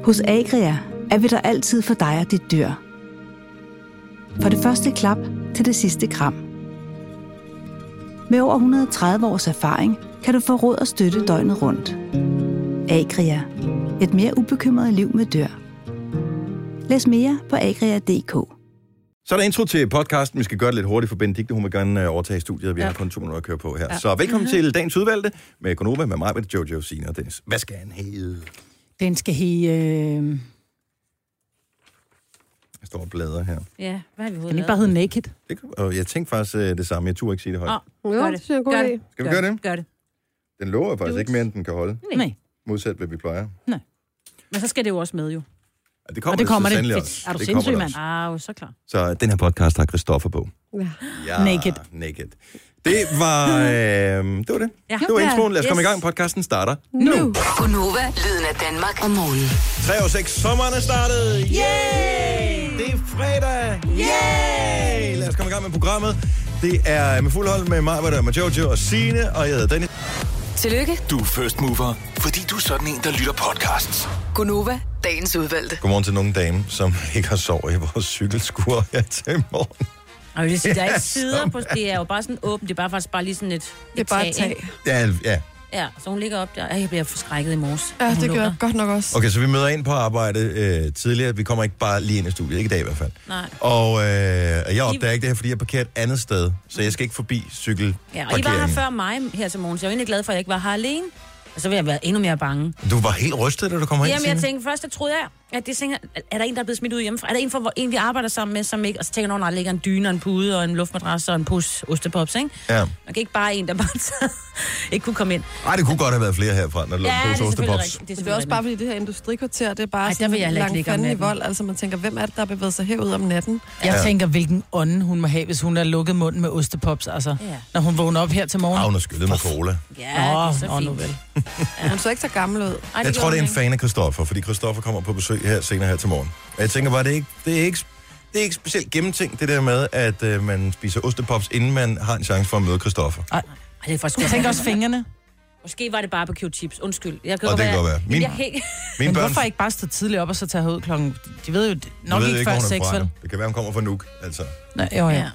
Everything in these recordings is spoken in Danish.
Hos Agria er vi der altid for dig og dit dyr. Fra det første klap til det sidste kram. Med over 130 års erfaring kan du få råd og støtte døgnet rundt. Agria. Et mere ubekymret liv med dyr. Læs mere på agria.dk. Så er der intro til podcasten. Vi skal gøre det lidt hurtigt for Benedikte. Hun vil gerne overtage studiet. Vi har kun 2 minutter at køre på her. Ja. Så velkommen til dagens udvalgte med Gonova, med mig, med Jojo, Signe og Dennis. Hvad skal han hedde? Den skal hedde... Jeg står og bladrer her. Ja, hvad har vi Den ikke bare hedde Naked? Og jeg tænkte faktisk det samme. Jeg turde ikke sige det højt. Gør det. Skal vi gøre det? Gør det. Den lover faktisk ikke mere, end den kan holde. Nej. Modsat, hvad vi plejer. Nej. Men så skal det jo også med, jo. Ja, det kommer det sandelig også. Er du sindssyg, mand? Så klar. Så den her podcast har Christoffer på. Ja. Naked. Det var det. Ja. Det var introen. Lad os komme i gang. Podcasten starter nu. Gonova, lyden af Danmark om morgenen. 3:06. Sommeren er startet. Yay! Det er fredag. Yay! Lad os komme i gang med programmet. Det er med fuld hold med mig, med Jojo og Signe, og jeg hedder Dennis. Tillykke. Du er first mover, fordi du er sådan en, der lytter podcasts. Gonova, dagens udvalgte. Godmorgen til nogle dame, som ikke har sovet i vores cykelskur her til morgen. Og det siger, der er ikke sider på, det er jo bare sådan åbent, det er faktisk bare lige sådan et Det er bare et tag. Ja. Ja, så hun ligger op der. Jeg bliver forskrækket i morges. Ja, det gør jeg godt nok også. Okay, så vi møder ind på arbejde tidligere. Vi kommer ikke bare lige ind i studiet, ikke i dag i hvert fald. Nej. Og jeg opdager ikke det her, fordi jeg er parkeret et andet sted, så jeg skal ikke forbi cykelparkeringen. Ja, og I var her før mig her til morgen, så jeg er egentlig glad for, at jeg ikke var her alene. Og så vil jeg være endnu mere bange. Du var helt rystet, da du kom ind. Jamen, jeg tænkte først, troede jeg, at det tænker, er der en, der er blevet smidt ud hjemmefra? Er der en, vi arbejder sammen med, som ikke... Og så tænker jeg, der ligger en dyne og en pude og en luftmadras og en pose ostepops, ikke? Ja. Man kan ikke bare en, der bare ikke kunne komme ind. Nej, det kunne godt have været flere herfra, når der lå en pose ostepops. Det er også bare, fordi det her industrikvarter, det er bare der vil jeg sådan ikke ligge om langt fanden i natten. vold. Altså, man tænker, hvem er det, der har bevæget sig herud om natten? Jeg tænker, hvilken ånde hun må have, hvis hun har lukket munden med ostepops, altså. Ja. Når hun vågner op her til morgen. Hun har skyllet med cola. Ja, det er så fint. Nu vel. Hun så ikke så gammel ud. Jeg tror, det er en fan af Christoffer, fordi Christoffer kommer på besøg her senere her til morgen. Og jeg tænker bare, det er ikke specielt gennemtænkt, det der med, at man spiser ostepops, inden man har en chance for at møde Christoffer. Ej, det er faktisk Jeg tænker også fingrene. Måske var det barbecue chips. Undskyld. Og det kan godt være. Men Mine børn... hvorfor ikke bare stå tidligt op og så tage ud klokken... De ved jo nok ved ikke før hvor hun er 6, fra, vel? jo. Det kan være, hun kommer fra Nuuk, altså. Nej, ja.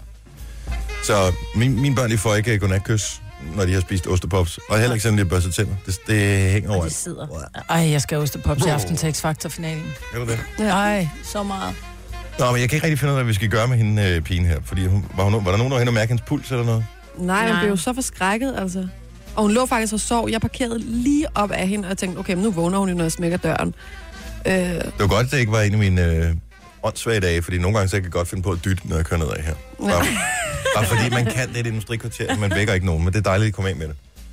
Så mine børn, de får ikke godnatkys, når de har spist ostepops. Og heller ikke sådan, de har børstet tænder. Det hænger over. Og de sidder. Ej, jeg skal have ostepops i aften til X-Factor-finalen. Er du det? Ej, så meget. Nå, men jeg kan ikke rigtig finde ud af, hvad vi skal gøre med hende pigen her. Fordi var der nogen, der var hende og mærke hendes puls eller noget? Nej, hun blev jo så forskrækket, altså. Og hun lå faktisk og sov. Jeg parkerede lige op af hende, og jeg tænkte, okay, men nu vågner hun jo, når jeg smækker døren. Det var godt, at det ikke var en af mine åndssvage dage, fordi nogle gange så kan jeg godt finde på at dytte, når jeg kører nedad her. Bare fordi man kan det i et industrikvarter, man vækker ikke nogen, men det er dejligt at komme af med det.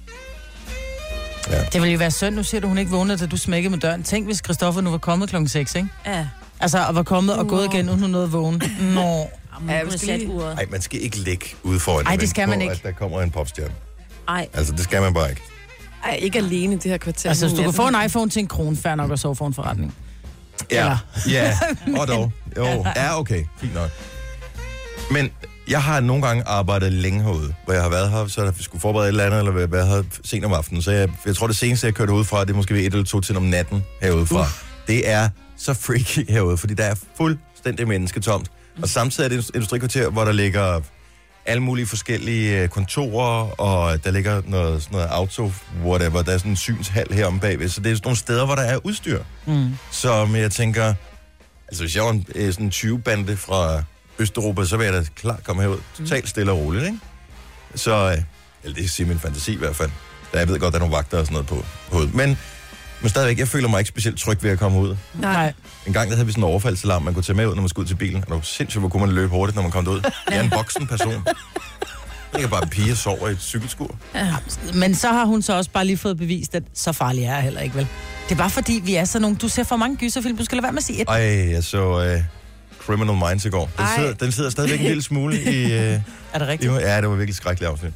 Ja. Det ville jo være synd, nu siger du, hun ikke vågnede, da du smækkede med døren. Tænk, hvis Christoffer nu var kommet klokken 6, ikke? Ja. Altså, og var kommet og gået igen, uden hun nåede at vågne. Nå. Ej, man skal ikke ligge ude foran. Ej, det skal man ikke. At der kommer en popstjerne. Ej. Altså, det skal man bare ikke. Ej, ikke alene i det her kvarter. Altså, hvis du kan få en iPhone til en krone, fair nok at sove for en forretning. Ja, og dog. Jo, ja, okay, fint nok. Men jeg har nogle gange arbejdet længe herude, hvor jeg har været her, så jeg skulle forberede et eller andet, eller været her sent om aftenen. Så jeg tror, det seneste, jeg kørte udefra, det er måske ved 1 eller 2 til om natten herudefra. Det er så freaky herude, fordi der er fuldstændig mennesketomt. Og samtidig er det et industrikvarter, hvor der ligger alle mulige forskellige kontorer, og der ligger sådan noget auto, whatever. Der er sådan en synshal heromme bagved. Så det er sådan nogle steder, hvor der er udstyr. Som jeg tænker, altså hvis jeg var sådan en 20-bande fra Østeuropa, så vil jeg da klart komme herud. Totalt stille og roligt, ikke? Så, eller det siger min fantasi i hvert fald. Der jeg ved godt, der er nogle vagter og sådan noget på hovedet. Men stadigvæk, jeg føler mig ikke specielt tryg ved at komme ud. Nej. En gang der havde vi sådan en overfaldsalarm, man kunne tage med ud, når man skulle ud til bilen. Og det var sindssygt, hvor kunne man løbe hurtigt, når man kom ud. Jeg er en voksen person. Jeg kan bare en pige og sover i et cykelskur. Ja. Men så har hun så også bare lige fået bevist, at så farlig er jeg heller ikke, vel? Det er bare fordi, vi er sådan nogle... Du ser for mange gyserfilm, du skal lade være med at sige et. Ej, jeg så Criminal Minds i går. Den sidder stadigvæk en lille smule i... Er det rigtigt? Ja, det var virkelig skrækkeligt afsnit.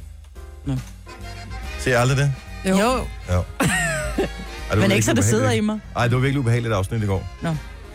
Ser jeg aldrig det? Jo. Ja. Men ikke så det sidder i mig. Ej, det var virkelig ubehageligt afsnit i går. Nå.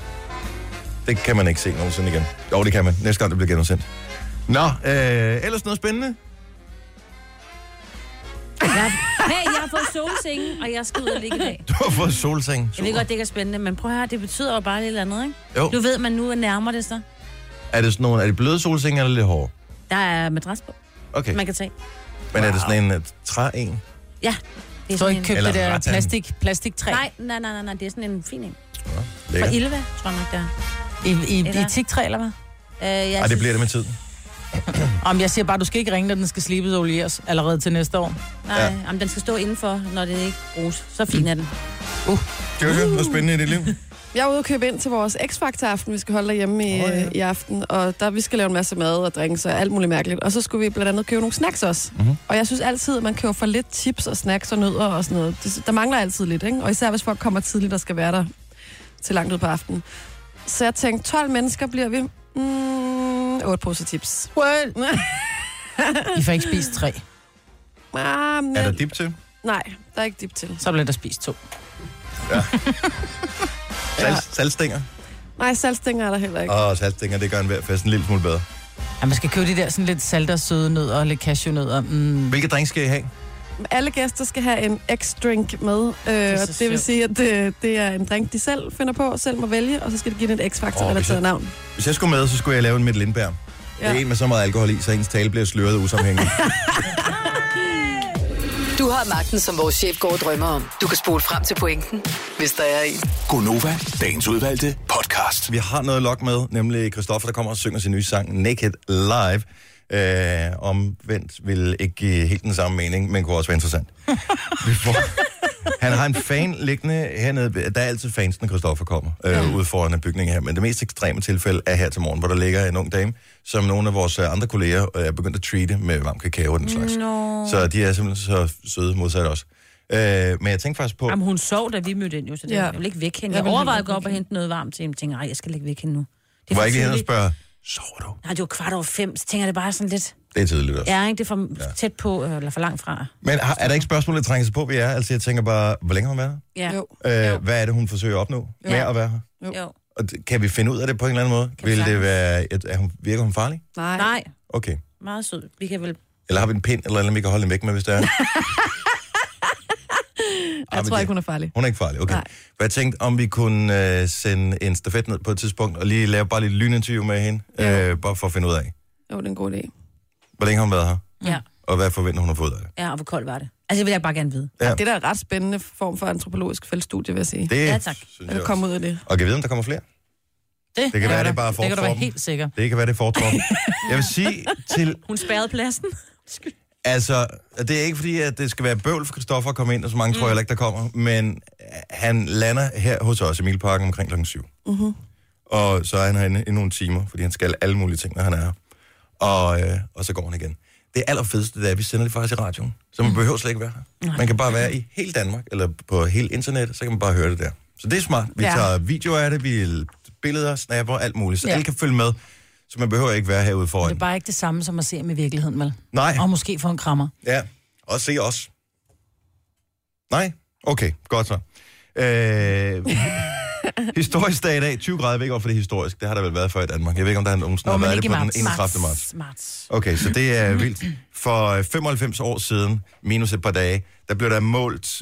Det kan man ikke se nogensinde igen. Jo, det kan man. Næste gang, det bliver genudsendt. Nå, ellers noget spændende? Hey, jeg har fået solsenge, og jeg skal ud og ligge i dag. Du har fået solseng. Jeg ved godt, det ikke er spændende, men prøv at høre, det betyder jo bare lidt eller andet, ikke? Jo. Du ved, man nu nærmer det sig. Er det sådan nogle, er det bløde solsenge eller lidt hårde? Der er madras på, Okay. man kan tage. Men er det sådan en træ-en? Ja. Det er Så ikke en... købt Eller det der rattan. plastiktræ Nej, det er sådan en fin en. Ja, Fra lækkert. Ilva, tror jeg nok, der. i Eller- teaktræ, eller hvad? Ej, det bliver det med tiden. Om jeg siger bare, du skal ikke ringe, når den skal slibes og olieres allerede til næste år. Nej, Ja. jamen, den skal stå indenfor, når det ikke bruges. Så fin er den. Jojo, noget spændende i dit liv? Jeg er ude og købe ind til vores X-Factor-aften, vi skal holde derhjemme i aften. Og der vi skal lave en masse mad og drinks og alt muligt mærkeligt. Og så skulle vi blandt andet købe nogle snacks også. Mhm. Og jeg synes altid, at man køber for lidt chips og snacks og nødder og sådan noget. Der mangler altid lidt, ikke? Og især hvis folk kommer tidligt og skal være der til langt ud på aftenen. Så jeg tænkte, 12 mennesker bliver vi. 8 poser chips. What? I får ikke spist 3. Er der dip til? Nej, der er ikke dip til. Så bliver der spist 2. Saltstænger? Nej, saltstænger er der heller ikke. Og saltstænger, det gør en hver fest en lille smule bedre. Ja, man skal købe de der sådan lidt salte og søde nødder og lidt cashewnødder. Hvilke drink skal I have? Alle gæster skal have en X-drink med, og det vil sjovt. sige, at det er en drink, de selv finder på, selv må vælge, og så skal de give den et X-Factor-relateret navn. Hvis jeg skulle med, så skulle jeg lave en Mikkel Lindberg. Det er en med så meget alkohol i, så ens tale bliver sløret og usammenhængende. Du har magten, som vores chef går og drømmer om. Du kan spole frem til pointen, hvis der er en. Gonova, dagens udvalgte podcast. Vi har noget lok med, nemlig Christoffer, der kommer og synger sin nye sang Naked Live. Omvendt vil ikke give helt den samme mening, men kunne også være interessant. Han har en fan liggende hernede. Der er altid fans, når Christoffer kommer ud foran bygningen her. Men det mest ekstreme tilfælde er her til morgen, hvor der ligger en ung dame, som nogle af vores andre kolleger er begyndt at treate med varm kakao og den slags. No. Så de er simpelthen så søde modsat os. Men jeg tænkte faktisk på... Jamen, hun sov, da vi mødte ind, jo, så det, jeg vil ikke væk hende. Jeg overvejede at gå op og hente noget varmt til hende. Jeg tænkte, jeg skal ikke væk hende nu. Du var ikke lige hen og spørge, sover du? Nej, det var 5:15, så tænker jeg, det er bare sådan lidt... Det er tidligt også. Ja, ikke? Det er for tæt på, eller for langt fra. Men er der ikke spørgsmål, der trænger sig på, vi er? Altså, jeg tænker bare, hvor længe har hun været Ja. Jo. her? Hvad er det, hun forsøger at opnå med at være her? Jo. Og kan vi finde ud af det på en eller anden måde? Kan vi Vil det sagtens. være... Virker hun farlig? Nej, Okay. meget sød. Vi kan vel... Eller har vi en pind, eller andet, vi kan holde hende væk med, hvis det er? Jeg tror ikke, hun er farlig. Hun er ikke farlig, okay. Nej. For jeg tænkte, om vi kunne sende en stafet ned på et tidspunkt, og lige lave bare lidt lyninterview med hende, bare for at finde ud af, Jo, det er en god idé. hvor længe har hun været her, Ja. og hvad forventer hun at få ud af det. Ja, og hvor koldt var det? Altså, det vil jeg bare gerne vide. Ja. Det er da en ret spændende form for antropologisk feltstudie, vil jeg sige. Det Ja, tak. synes At jeg komme også. ud af det. Og kan vi vide, om der kommer flere? Det kan være, det er bare Det kan du være fortroppen. helt sikker. Det kan være, det er fortroppen. Jeg vil sige til... Hun spærrede pladsen. Altså, det er ikke fordi, at det skal være bøvl for Christoffer at komme ind, og så mange tror jeg heller ikke, der kommer. Men han lander her hos os i Milparken omkring kl. 7. Og så er han herinde i nogle timer, fordi han skal alle mulige ting, når han er her. Og så går han igen. Det allerfedeste, det er, at vi sender det faktisk i radioen. Så man behøver slet ikke være her. Man kan bare være i hele Danmark, eller på hele internettet, så kan man bare høre det der. Så det er smart. Vi tager videoer af det, vi billeder, snapper, alt muligt. Så alle kan følge med, så man behøver ikke være herude foran. Det er bare ikke det samme som at se ham i virkeligheden, vel? Nej. Og måske få en krammer. Ja, og se os. Nej? Okay, godt så. Historisk dag i dag, 20 grader, jeg ved ikke, hvorfor det er historisk. Det har der vel været før i Danmark. Jeg ved ikke, om der nogensinde har men været det ikke på i den marts. 31. marts. Smart. Okay, så det er vildt. For 95 år siden, minus et par dage, der blev der målt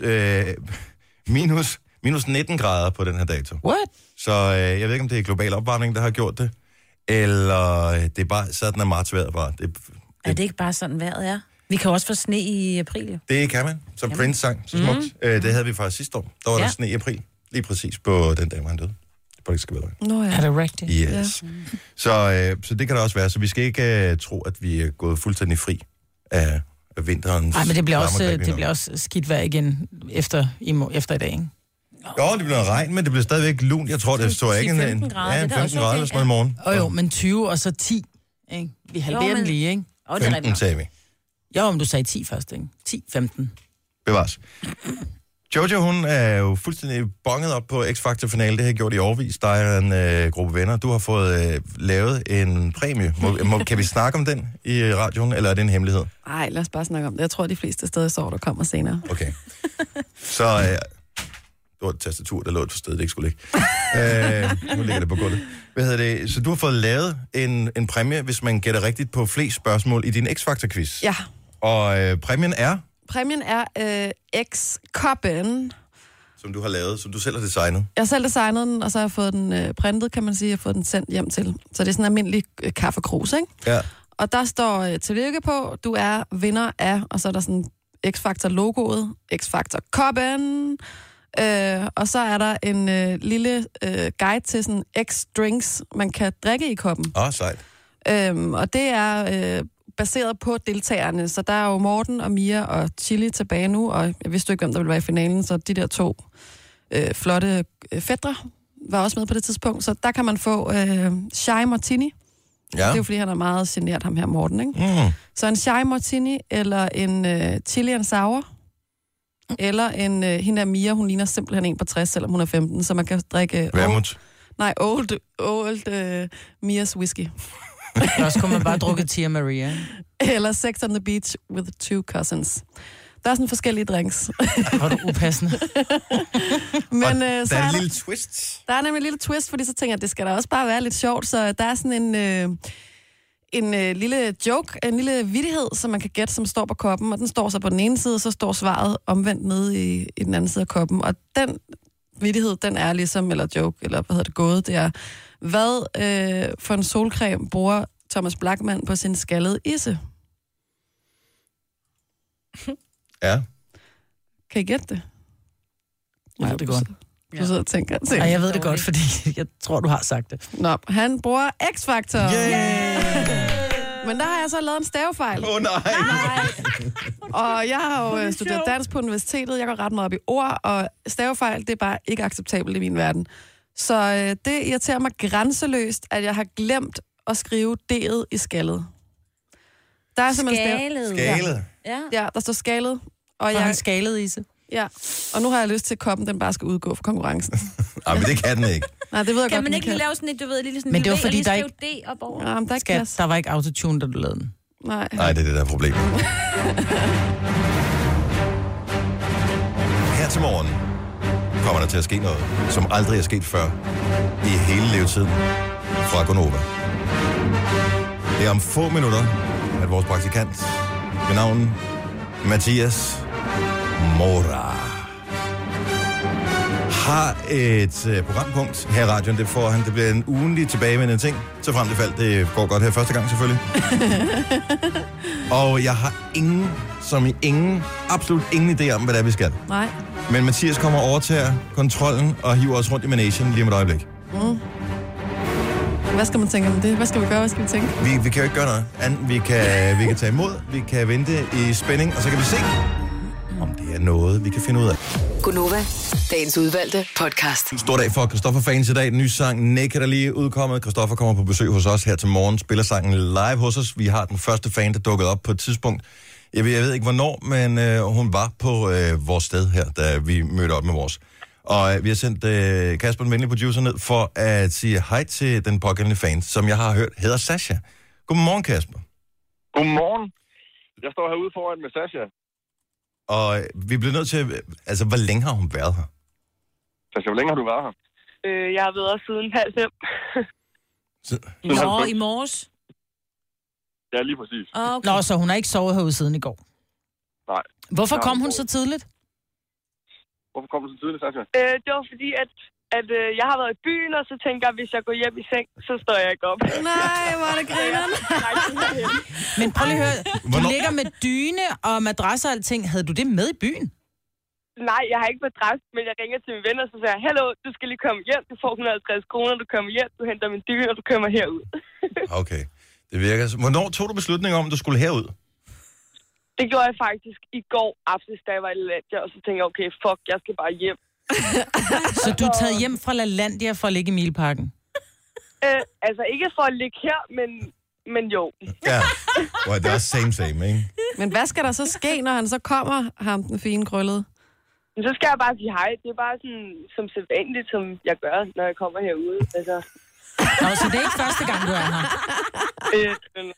minus 19 grader på den her dato. What? Så jeg ved ikke, om det er global opvarmning, der har gjort det, eller det er bare sådan, at martsvejret bare. Er det ikke bare sådan, vejret er? Vi kan også få sne i april, jo. Det kan man, som Prince sang, så smukt. Det havde vi faktisk sidste år. Der var der sne i april, lige præcis på den dag, hvor han døde. Det bare ikke skal være løgn. Nå ja. Er det rigtigt? Yes. Ja. Så det kan der også være. Så vi skal ikke tro, at vi er gået fuldstændig fri af vinterens... Nej, men det bliver varmegreb også, lige nu. skidt vejr igen efter i dag, ikke? Jo, det bliver regn, men det bliver stadigvæk lunt. Jeg tror, det står ikke 10-15 grader, ja, det er 15 da også grader okay, eller sådan noget i morgen. Jo, men 20 og så 10, ikke? Vi halverer Jo, den men- lige, ikke? Og det er 15 rigtigt. sagde vi. Jo, om du sagde 10 først, ikke? 10, 15. Bevares. Jojo, hun er jo fuldstændig bonget op på X-Factor-finale. Det har jeg gjort i årevis. Der er en gruppe venner. Du har fået lavet en præmie. Kan vi snakke om den i radioen, eller er det en hemmelighed? Nej, lad os bare snakke om det. Jeg tror, de fleste steder står, der kommer senere. Okay. Så det var et tastatur, der lå et sted, det ikke skulle ligge. Nu ligger det på gulvet. Hvad hedder det? Så du har fået lavet en præmie, hvis man gætter rigtigt på flest spørgsmål i din X-Factor-quiz. Ja, Og præmien er Præmien er X-koppen. Som du har lavet, som du selv har designet. Jeg har selv designet den, og så har jeg fået den printet, kan man sige. Jeg har fået den sendt hjem til. Så det er sådan en almindelig kaffekrus, ikke? Ja. Og der står tillykke på, du er vinder af, og så er der sådan X-Factor-logoet, X-Factor-koppen. Og så er der en lille guide til sådan X-drinks, man kan drikke i koppen. Sejt. Og det er baseret på deltagerne. Så der er jo Morten og Mia og Chili tilbage nu, og jeg vidste ikke, om der ville være i finalen, så de der 2 flotte fætre var også med på det tidspunkt. Så der kan man få Shy Martini. Ja. Det er jo fordi, han er meget genert, ham her Morten, ikke? Så en Shy Martini, eller en Chili and Sour, eller en hende der Mia, hun ligner simpelthen en på 60, selvom hun er 15, så man kan drikke... Old Mias whisky. Også kunne man bare drukke Tia Maria. Eller Sex on the Beach with 2 cousins. Der er sådan forskellige drinks. Var du upassende. Men, der er en lille twist. Der er nemlig en lille twist, fordi så tænker jeg, at det skal da også bare være lidt sjovt. Så der er sådan en lille joke, en lille vittighed, som man kan gætte, som står på koppen. Og den står så på den ene side, så står svaret omvendt nede i den anden side af koppen. Og den vittighed, den er ligesom, eller joke, eller hvad hedder det, gåde, det er, hvad for en solcreme bruger Thomas Blachman på sin skaldede isse? Ja. Kan I gætte det? Jeg ved det godt. Du sidder og tænker. Nej, jeg ved det godt, fordi jeg tror, du har sagt det. Nå, han bruger X-Factor. Men der har jeg så lavet en stavefejl. Nej. Og jeg har jo studeret dansk på universitetet. Jeg går ret meget op i ord, og stavefejl, det er bare ikke acceptabelt i min verden. Så det irriterer mig grænseløst, at jeg har glemt at skrive D'et i skaldet. Der er simpelthen Skalet? Ja, der står skalet. Og jeg skalet ise. Ja, og nu har jeg lyst til, at koppen den bare skal udgå for konkurrencen. Ej, men det kan den ikke. Nej, det ved jeg kan godt, man ikke lige lave sådan et, du ved, lige sådan men det var fordi, der ikke... D op over. Ja, men der, der var ikke autotune, da du lavede den. Nej, det er det der problem. Her til morgen kommer der til at ske noget, som aldrig er sket før i hele levetiden fra Gonova. Det er om få minutter, at vores praktikant ved navn Mathias Mora har et programpunkt her i radioen. Det får han. Det bliver en ugenlig tilbagevendende ting, så frem til fald. Det går godt her første gang, selvfølgelig. Og jeg har absolut ingen idé om, hvad det er, vi skal. Nej. Men Mathias kommer over til kontrollen og hiver os rundt i managen lige om et øjeblik. Hvad skal man tænke om det? Hvad skal vi gøre? Hvad skal vi tænke? Vi kan jo ikke gøre noget andet. Vi kan tage imod, vi kan vente i spænding, og så kan vi se, om det er noget, vi kan finde ud af. Gonova, dagens udvalgte podcast. En stor dag for Christoffer fans i dag. Den nye sang Naked er lige udkommet. Christoffer kommer på besøg hos os her til morgen. Spiller sangen live hos os. Vi har den første fan, der dukkede op på et tidspunkt. Jeg ved ikke hvornår, men hun var på vores sted her, da vi mødte op med vores. Og vi har sendt Kasper, den venlige producer, ned for at sige hej til den pågældende fan, som jeg har hørt hedder Sasha. Godmorgen, Kasper. Godmorgen. Jeg står herude foran med Sasha. Og vi bliver nødt til... Altså, hvor længe har hun været her? Sasha, hvor længe har du været her? Jeg har været her siden 4:30. I morges? Ja, lige præcis. Okay. Nå, så hun har ikke sovet herude siden i går? Nej. Hvorfor kom hun så tidligt? Hvorfor kom du så tidligt, Sasha? Det var fordi, at jeg har været i byen, og så tænker jeg, at hvis jeg går hjem i seng, så står jeg ikke op. Nej, hvor er det grineren. Men prøv lige at høre, du ligger med dyne og madrasser og alting. Havde du det med i byen? Nej, jeg har ikke madras, men jeg ringer til min ven, og så siger jeg, hallo, du skal lige komme hjem, du får 150 kroner, du kommer hjem, du henter min dyne, og du kommer herud. Okay, det virker. Hvornår tog du beslutningen om, at du skulle herud? Det gjorde jeg faktisk i går aftes, da jeg var i LaLandia, og så tænkte jeg, okay, fuck, jeg skal bare hjem. Så du er taget hjem fra LaLandia for at ligge i Mileparken? Altså ikke for at ligge her, men jo. Ja, det er same, ikke? Men hvad skal der så ske, når han så kommer, ham den fine krøllede? Så skal jeg bare sige hej. Det er bare sådan, som sædvanligt, som jeg gør, når jeg kommer herude. Altså. Nå, så det er ikke første gang, du er her?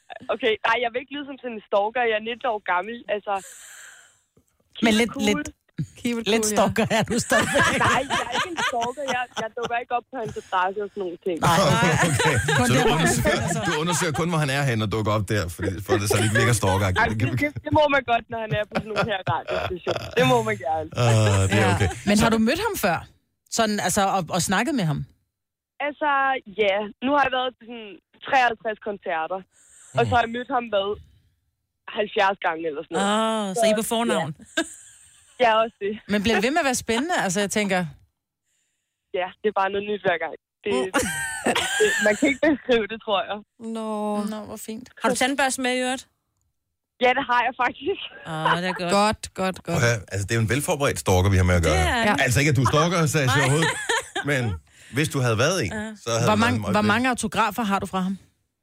Okay, nej, jeg vil ikke lyde som sådan en stalker. Jeg er 19 år gammel, altså... Men Keep it Lidt cool, stalker er du stadigvæk. Nej, jeg er ikke en stalker. Jeg dukker ikke op på hans adresse og sådan nogle ting. Nej, Okay. kun Så der, du hvor han undersøger, du undersøger kun, hvor han er henne og dukker op der, for det så det ikke virker stalkeragtigt. Det må man godt, når han er på sådan nogle her radiostationer. Det må man gerne. Det er okay. Men har du mødt ham før? Sådan, altså, og snakket med ham? Altså, ja. Nu har jeg været til sådan 53 koncerter. Og så har jeg mødt ham, 70 gange eller sådan noget. Så I er på fornavn? Ja, også det. Men bliver det ved med at være spændende? Altså, jeg tænker... Ja, det er bare noget nyt hver gang. Man kan ikke beskrive det, tror jeg. Nå, hvor fint. Har du tandbørste med i øvrigt? Ja, det har jeg faktisk. Det er godt. Godt. Altså, det er jo en velforberedt stalker, vi har med at gøre. Det er Altså ikke, at du stalker, Sasha, overhovedet. Men hvis du havde været en, så havde Hvor mange autografer har du fra ham?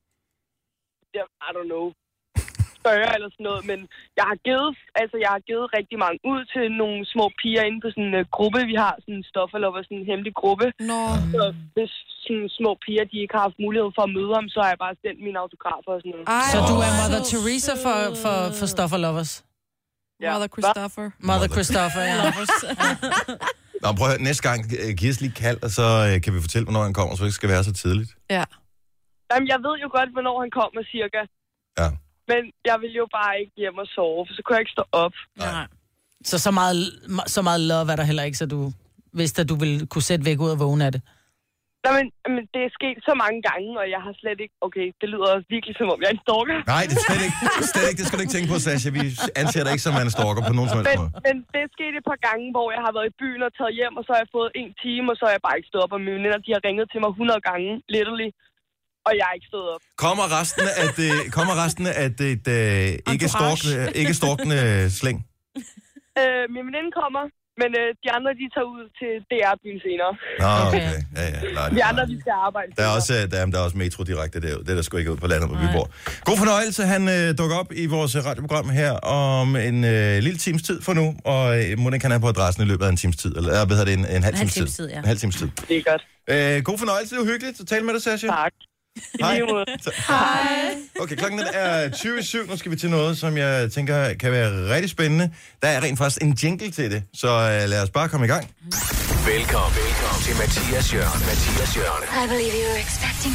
I don't know. 40 eller sådan noget, men jeg har givet rigtig mange ud til nogle små piger inde på sådan en gruppe, vi har, sådan en stofferlov og sådan en hemmelig gruppe. Så hvis sådan små piger, de ikke har haft mulighed for at møde ham, så har jeg bare sendt mine autografer og sådan noget. Så du er Mother Teresa for stoffer lovers? Ja. Mother Christopher, ja. Nå, prøv at høre, næste gang giv os lige kald, og så kan vi fortælle, hvornår han kommer, så det ikke skal være så tidligt. Ja. Jamen, jeg ved jo godt, hvornår han kommer cirka. Ja. Men jeg vil jo bare ikke hjem og sove, for så kunne jeg ikke stå op. Nej. Så meget love er der heller ikke, så du vidste, at du ville kunne sætte væk ud og vågne af det. Nej, men det er sket så mange gange, og jeg har slet ikke... Okay, det lyder virkelig som om, jeg er en stalker. Nej, det er slet ikke. Det skal du ikke tænke på, Sasha. Vi anser dig ikke som en stalker på nogen som helst måde. Men det er sket et par gange, hvor jeg har været i byen og taget hjem, og så har jeg fået 1 time, og så har jeg bare ikke stået op. Og mine venner, de har ringet til mig 100 gange, literally. Og jeg er ikke stået op. Kommer resten af det ikke stalkende slæng? Min veninde kommer, men de andre, de tager ud til DR-byen senere. Nå, okay. Ja. De andre, de skal arbejde. Der er også metro direkte der. Det er der sgu ikke ud på landet, hvor vi bor. God fornøjelse. Han dukker op i vores radioprogram her om en lille times tid for nu. Og Monika kan have på adressen i løbet af en times tid. Eller hvad hedder det? En halv times tid. Ja. En halv times tid. Det er godt. God fornøjelse. Det var hyggeligt at tale med dig, Sasha. Tak. Hej. Hej. Okay, klokken er 20:07. Nu skal vi til noget, som jeg tænker kan være rigtig spændende. Der er rent faktisk en jingle til det, så lad os bare komme i gang. Velkommen til Mathias Hjørne. I believe you were expecting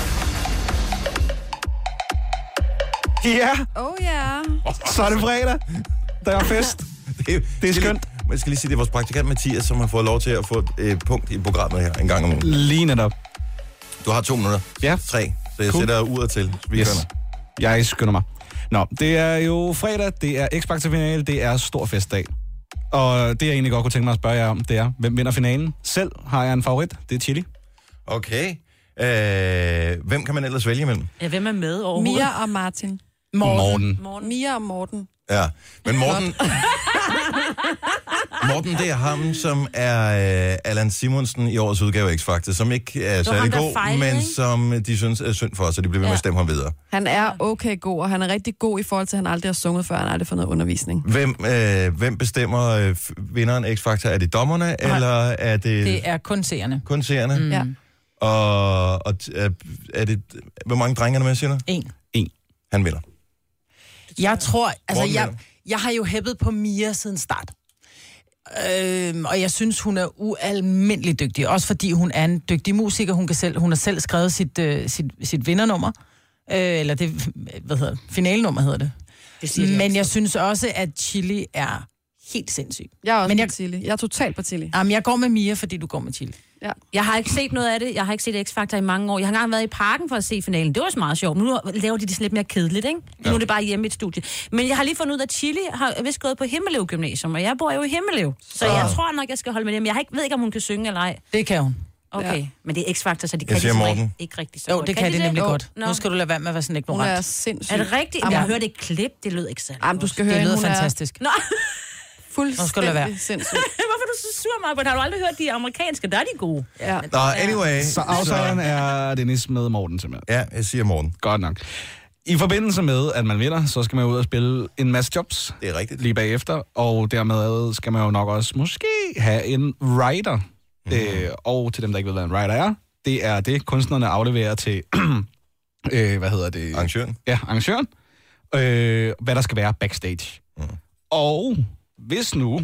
me. Ja, Ja. så er det fredag. Der er fest. Det er skønt. Jeg skal lige sige, det er vores praktikant Mathias, som har fået lov til at få et punkt i programmet her en gang om ugen. Lige netop. Du har 2 minutter. Ja. 3. Så jeg sætter uret til. Yes. Jeg skynder mig. Nå, det er jo fredag, det er X-Factor-finale, det er stor festdag. Og det, jeg egentlig godt kunne tænke mig at spørge jer om, det er, hvem vinder finalen? Selv har jeg en favorit, det er Chili. Okay. Hvem kan man ellers vælge imellem? Ja, hvem er med overhovedet? Mia og Martin. Morten. Mia og Morten. Ja, men Morten... Morten, det er ham, som er Allan Simonsen i årets udgave af X-Factor, som ikke er særlig god, men som de synes er synd for, så de bliver ved med at stemme ham videre. Han er okay god, og han er rigtig god i forhold til, at han aldrig har sunget før, han aldrig fået noget undervisning. Hvem bestemmer vinderen af X-Factor? Er det dommerne, eller er det... Det er kun seerne. Kun seerne? Ja. Og er det... Hvor mange drenge er der med, siger du? 1. Han vinder. Jeg tror... Altså, Morten vinder. jeg har jo hæppet på Mia siden start. Og jeg synes, hun er ualmindelig dygtig. Også fordi hun er en dygtig musiker. Hun har selv skrevet sit vindernummer. Eller det, finalenummer hedder det. Men jeg synes også, at Chili er helt sindssyg. Jeg er også på Chili. Jeg er totalt på Chili. Jamen, jeg går med Mia, fordi du går med Chili. Ja. Jeg har ikke set noget af det. Jeg har ikke set X-Factor i mange år. Jeg har engang været i parken for at se finalen. Det var også meget sjovt. Nu laver de det sådan lidt mere kedeligt, ikke? Nu er det bare hjemme i et studie. Men jeg har lige fundet ud af, at Chili har vist gået på Himmelev Gymnasium, og jeg bor jo i Himmelev. Så jeg tror nok, jeg skal holde med dem. Jeg ved ikke, om hun kan synge eller ej. Det kan hun. Okay, men det er X-Factor, så de kan ikke rigtig så jo, det kan de nemlig godt. Nå. Nu skal du lade være med at være sådan ignorant. Hun er sindssyg. Er det rigtigt? Jeg har hørt et klip, det lød ikke særlig. Jamen, du skal høre, det lyder hun fantastisk. Nå. Fuldstændig sindssygt. Hvorfor er du så sur, Margot? Har du aldrig hørt de amerikanske? Der er de gode. Ja. Nå, anyway. Så afsageren er Dennis med Morten simpelthen. Ja, jeg siger Morten. Godt nok. I forbindelse med, at man vinder, så skal man ud og spille en masse jobs. Det er rigtigt. Lige bagefter, og dermed skal man jo nok også måske have en writer. Og til dem, der ikke ved, hvad en writer er, det er det, kunstnerne afleverer til, Arrangøren. Ja, arrangøren. Hvad der skal være backstage. Og hvis nu,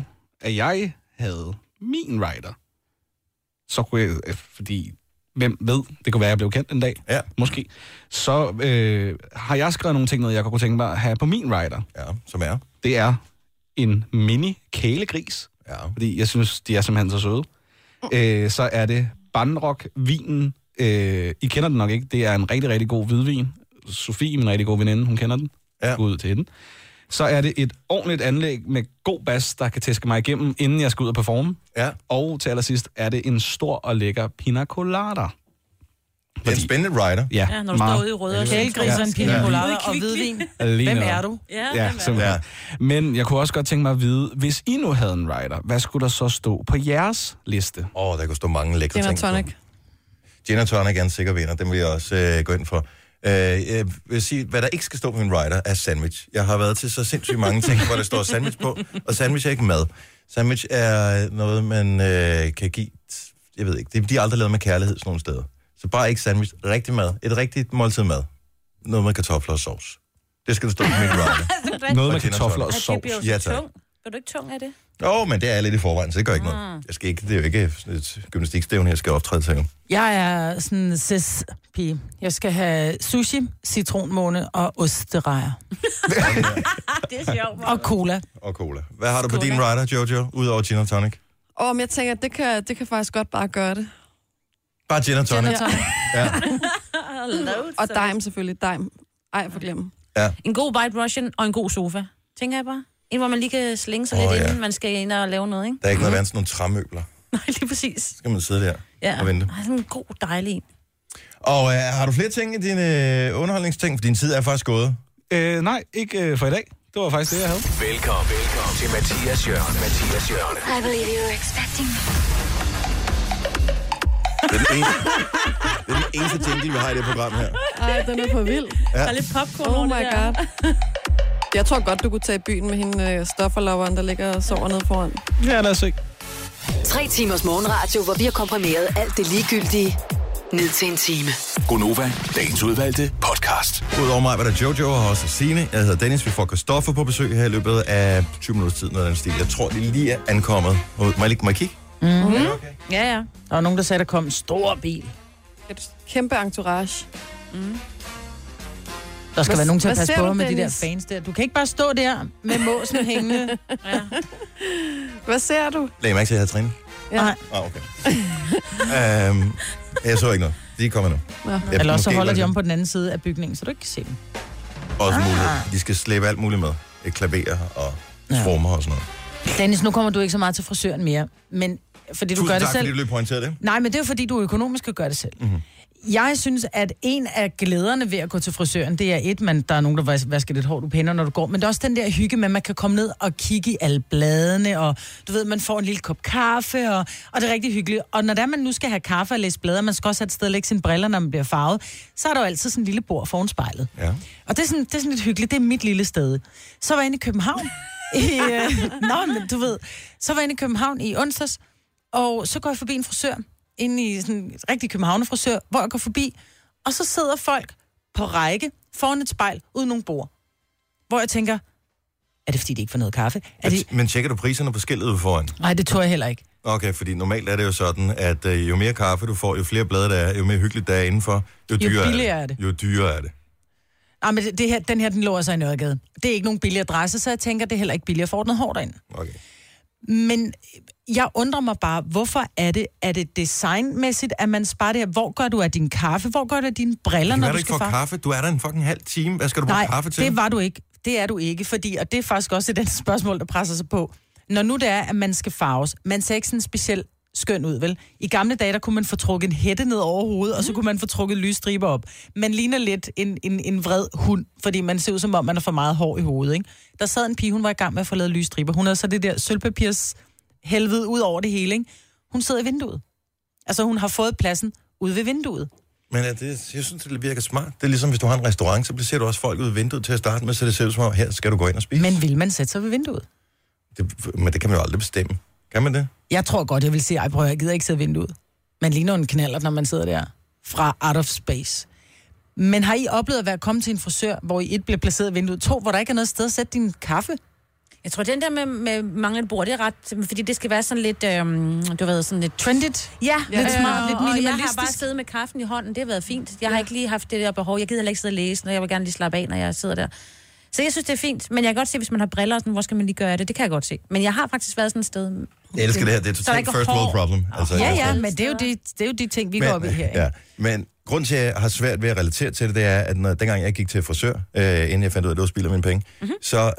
at jeg havde min rider, så kunne jeg, fordi hvem ved, det kunne være, at jeg blev kendt en dag, måske, så har jeg skrevet nogle ting ned, jeg kunne tænke mig at have på min rider. Ja, som er? Det er en mini kælegris, fordi jeg synes, de er simpelthen så søde. Så er det Bandrock vinen. I kender den nok ikke. Det er en rigtig, rigtig god hvidvin. Sofie, min rigtig gode veninde, hun kender den. Ja. Ud til den. Så er det et ordentligt anlæg med god bas, der kan tæske mig igennem, inden jeg skal ud og performe. Ja. Og til allersidst er det en stor og lækker pina colada. Det er en spændende rider. Ja, når du står ude i røde og kælegris og en pina colada og hvidvin. Hvem er du? Ja, simpelthen. Men jeg kunne også godt tænke mig at vide, hvis I nu havde en rider, hvad skulle der så stå på jeres liste? Der kunne stå mange lækre ting. Gin and tonic. Gin and tonic er en sikker vinder. Den vil jeg også gå ind for. Jeg vil sige, hvad der ikke skal stå på min rider, er sandwich. Jeg har været til så sindssygt mange ting, hvor der står sandwich på, og sandwich er ikke mad. Sandwich er noget, man kan give... Jeg ved ikke, de er aldrig lavet med kærlighed sådan nogle steder. Så bare ikke sandwich. Rigtig mad. Et rigtigt måltid mad. Noget med kartofler og sovs. Det skal der stå på min rider. Noget med kartofler og sovs. Ja, tak. Er du ikke tung af det? Men det er lidt i forvejen, så det gør ikke noget. Jeg skal ikke, det er jo ikke et gymnastikstævne, jeg skal optræde til. Jeg er sådan en cis-pige. Jeg skal have sushi, citronmåne og osterejer. Det er sjovt. Og cola. Hvad har du på din rider, Jojo, udover gin and tonic? Men jeg tænker, at det kan faktisk godt bare gøre det. Bare gin and tonic? Ja. Og dime selvfølgelig. Dime. Ej, for glemme. Ja. En god White Russian og en god sofa. Tænker jeg bare. En, hvor man lige kan slænge sig lidt inden man skal ind og lave noget, ikke? Der er ikke noget værd sådan nogle træmøbler. Nej, lige præcis. Så skal man sidde der og vente. Sådan en god, dejlig en. Og har du flere ting i dine underholdningsting? For din tid er faktisk gået. Nej, ikke for i dag. Det var faktisk det, jeg havde. Velkommen til Mathias Jørgen. I believe you were expecting me. Det er den eneste jingle, vi har i det program her. Ej, den er for vild. Der er lidt popcorn over det der. God. Jeg tror godt, du kunne tage i byen med hende stofferloveren, der ligger og sover nede foran. Ja, lad os se. 3 timers morgenradio, hvor vi har komprimeret alt det ligegyldige ned til en time. Gonova, dagens udvalgte podcast. Udover mig var der Jojo og også Signe. Jeg hedder Dennis. Vi får Christoffer på besøg her i løbet af 20 minutters tid, når den stil. Jeg tror, de lige er ankommet. Må jeg kigge? Mm-hmm. Okay. Ja. Der var nogen, der sagde, der kom en stor bil. Et kæmpe entourage. Mm. Der skal være nogen til at passe på med de der fans der. Du kan ikke bare stå der med måsen hængende. Ja. Hvad ser du? Læg mærke til, at jeg har trænet. Ja. Nej. Okay. Jeg så ikke noget. De kommer nu. Ja. Eller så holder de om på den anden side af bygningen, så du ikke kan se dem. Også muligt. De skal slæbe alt muligt med. Et klaver og trommer og sådan noget. Dennis, nu kommer du ikke så meget til frisøren mere, men fordi du gør det selv. Fordi du lige pointerede det. Nej, men det er jo fordi, du økonomisk skal gøre det selv. Mm-hmm. Jeg synes, at en af glæderne ved at gå til frisøren, det er der er nogen, der vasker lidt hår, du pænder, når du går, men det er også den der hygge med, at man kan komme ned og kigge i alle bladene, og du ved, man får en lille kop kaffe, og det er rigtig hyggeligt. Og når man nu skal have kaffe og læse blader, man skal også have et sted at lægge sine briller, når man bliver farvet, så er der jo altid sådan en lille bord foran spejlet. Ja. Og det er sådan lidt hyggeligt, det er mit lille sted. Så var jeg inde i København, så var jeg inde i København i onsdags, og så går jeg forbi en frisør, inde i sådan en rigtig københavnerfrisør, hvor jeg går forbi, og så sidder folk på række foran et spejl uden nogen bord. Hvor jeg tænker, er det fordi, de ikke får noget kaffe? Men tjekker du priserne på skiltet ude foran? Nej, det tror jeg heller ikke. Okay, fordi normalt er det jo sådan, at jo mere kaffe du får, jo flere blade der er, jo mere hyggeligt der er indenfor, jo dyrere er det. Jo dyrere er det. Nej, men den lå altså i Nørregade. Det er ikke nogen billig adresse, så jeg tænker, det er heller ikke billigt at få noget hår derinde. Okay. Men jeg undrer mig bare, hvorfor er det designmæssigt, at man sparer det her? Hvor gør du af din kaffe? Hvor gør du af dine briller, når du skal ikke få kaffe? Du er der en fucking halv time. Hvad skal du bruge kaffe til? Nej, det var du ikke. Det er du ikke, fordi, og det er faktisk også et spørgsmål, der presser sig på. Når nu det er, at man skal farves, man ser ikke sådan specielt skøn ud, vel? I gamle dage, der kunne man få trukket en hætte ned over hovedet, og så kunne man få trukket lysstriber op. Man ligner lidt en vred hund, fordi man ser ud som om, man har for meget hår i hovedet, ikke? Der sad en pige, hun var i gang med at få lavet lysstriber. Hun havde så det der sølvpapirs helvede ud over det hele, ikke? Hun sidder i vinduet. Altså, hun har fået pladsen ude ved vinduet. Men jeg synes, det virker smart. Det er ligesom, hvis du har en restaurant, så placerer du også folk ude ved vinduet til at starte med, så det ser ud som om, her skal du gå ind og spise. Men vil man sætte sig ved vinduet? Men det kan man jo aldrig bestemme. Kan man det? Jeg tror godt, jeg vil sige, jeg gider ikke sidde ved vinduet. Man ligner en knallert, når man sidder der fra out of space. Men har I oplevet at komme til en frisør, hvor I et bliver placeret i vinduet, 2, hvor der ikke er noget sted at sætte din kaffe? Jeg tror, den der med manglende bord, det er ret... Fordi det skal være sådan lidt... du ved, sådan lidt... Trendigt? Ja, lidt smart, lidt minimalistisk. Jeg har bare siddet med kaffen i hånden, det har været fint. Jeg har ikke lige haft det der behov. Jeg gider heller ikke sidde og læse, når jeg vil gerne lige slappe af, når jeg sidder der. Så jeg synes, det er fint. Men jeg kan godt se, hvis man har briller, sådan, hvor skal man lige gøre det? Det kan jeg godt se. Men jeg har faktisk været sådan et sted... Jeg elsker det her. Det er totalt first world problem. Altså, Ja, men det er jo de ting, vi går op i her. Ikke? Ja. Men grunden til, at jeg har svært ved at relatere til det, det er, at dengang jeg gik til frisør, inden jeg fandt ud af, at det var spild af mine penge, så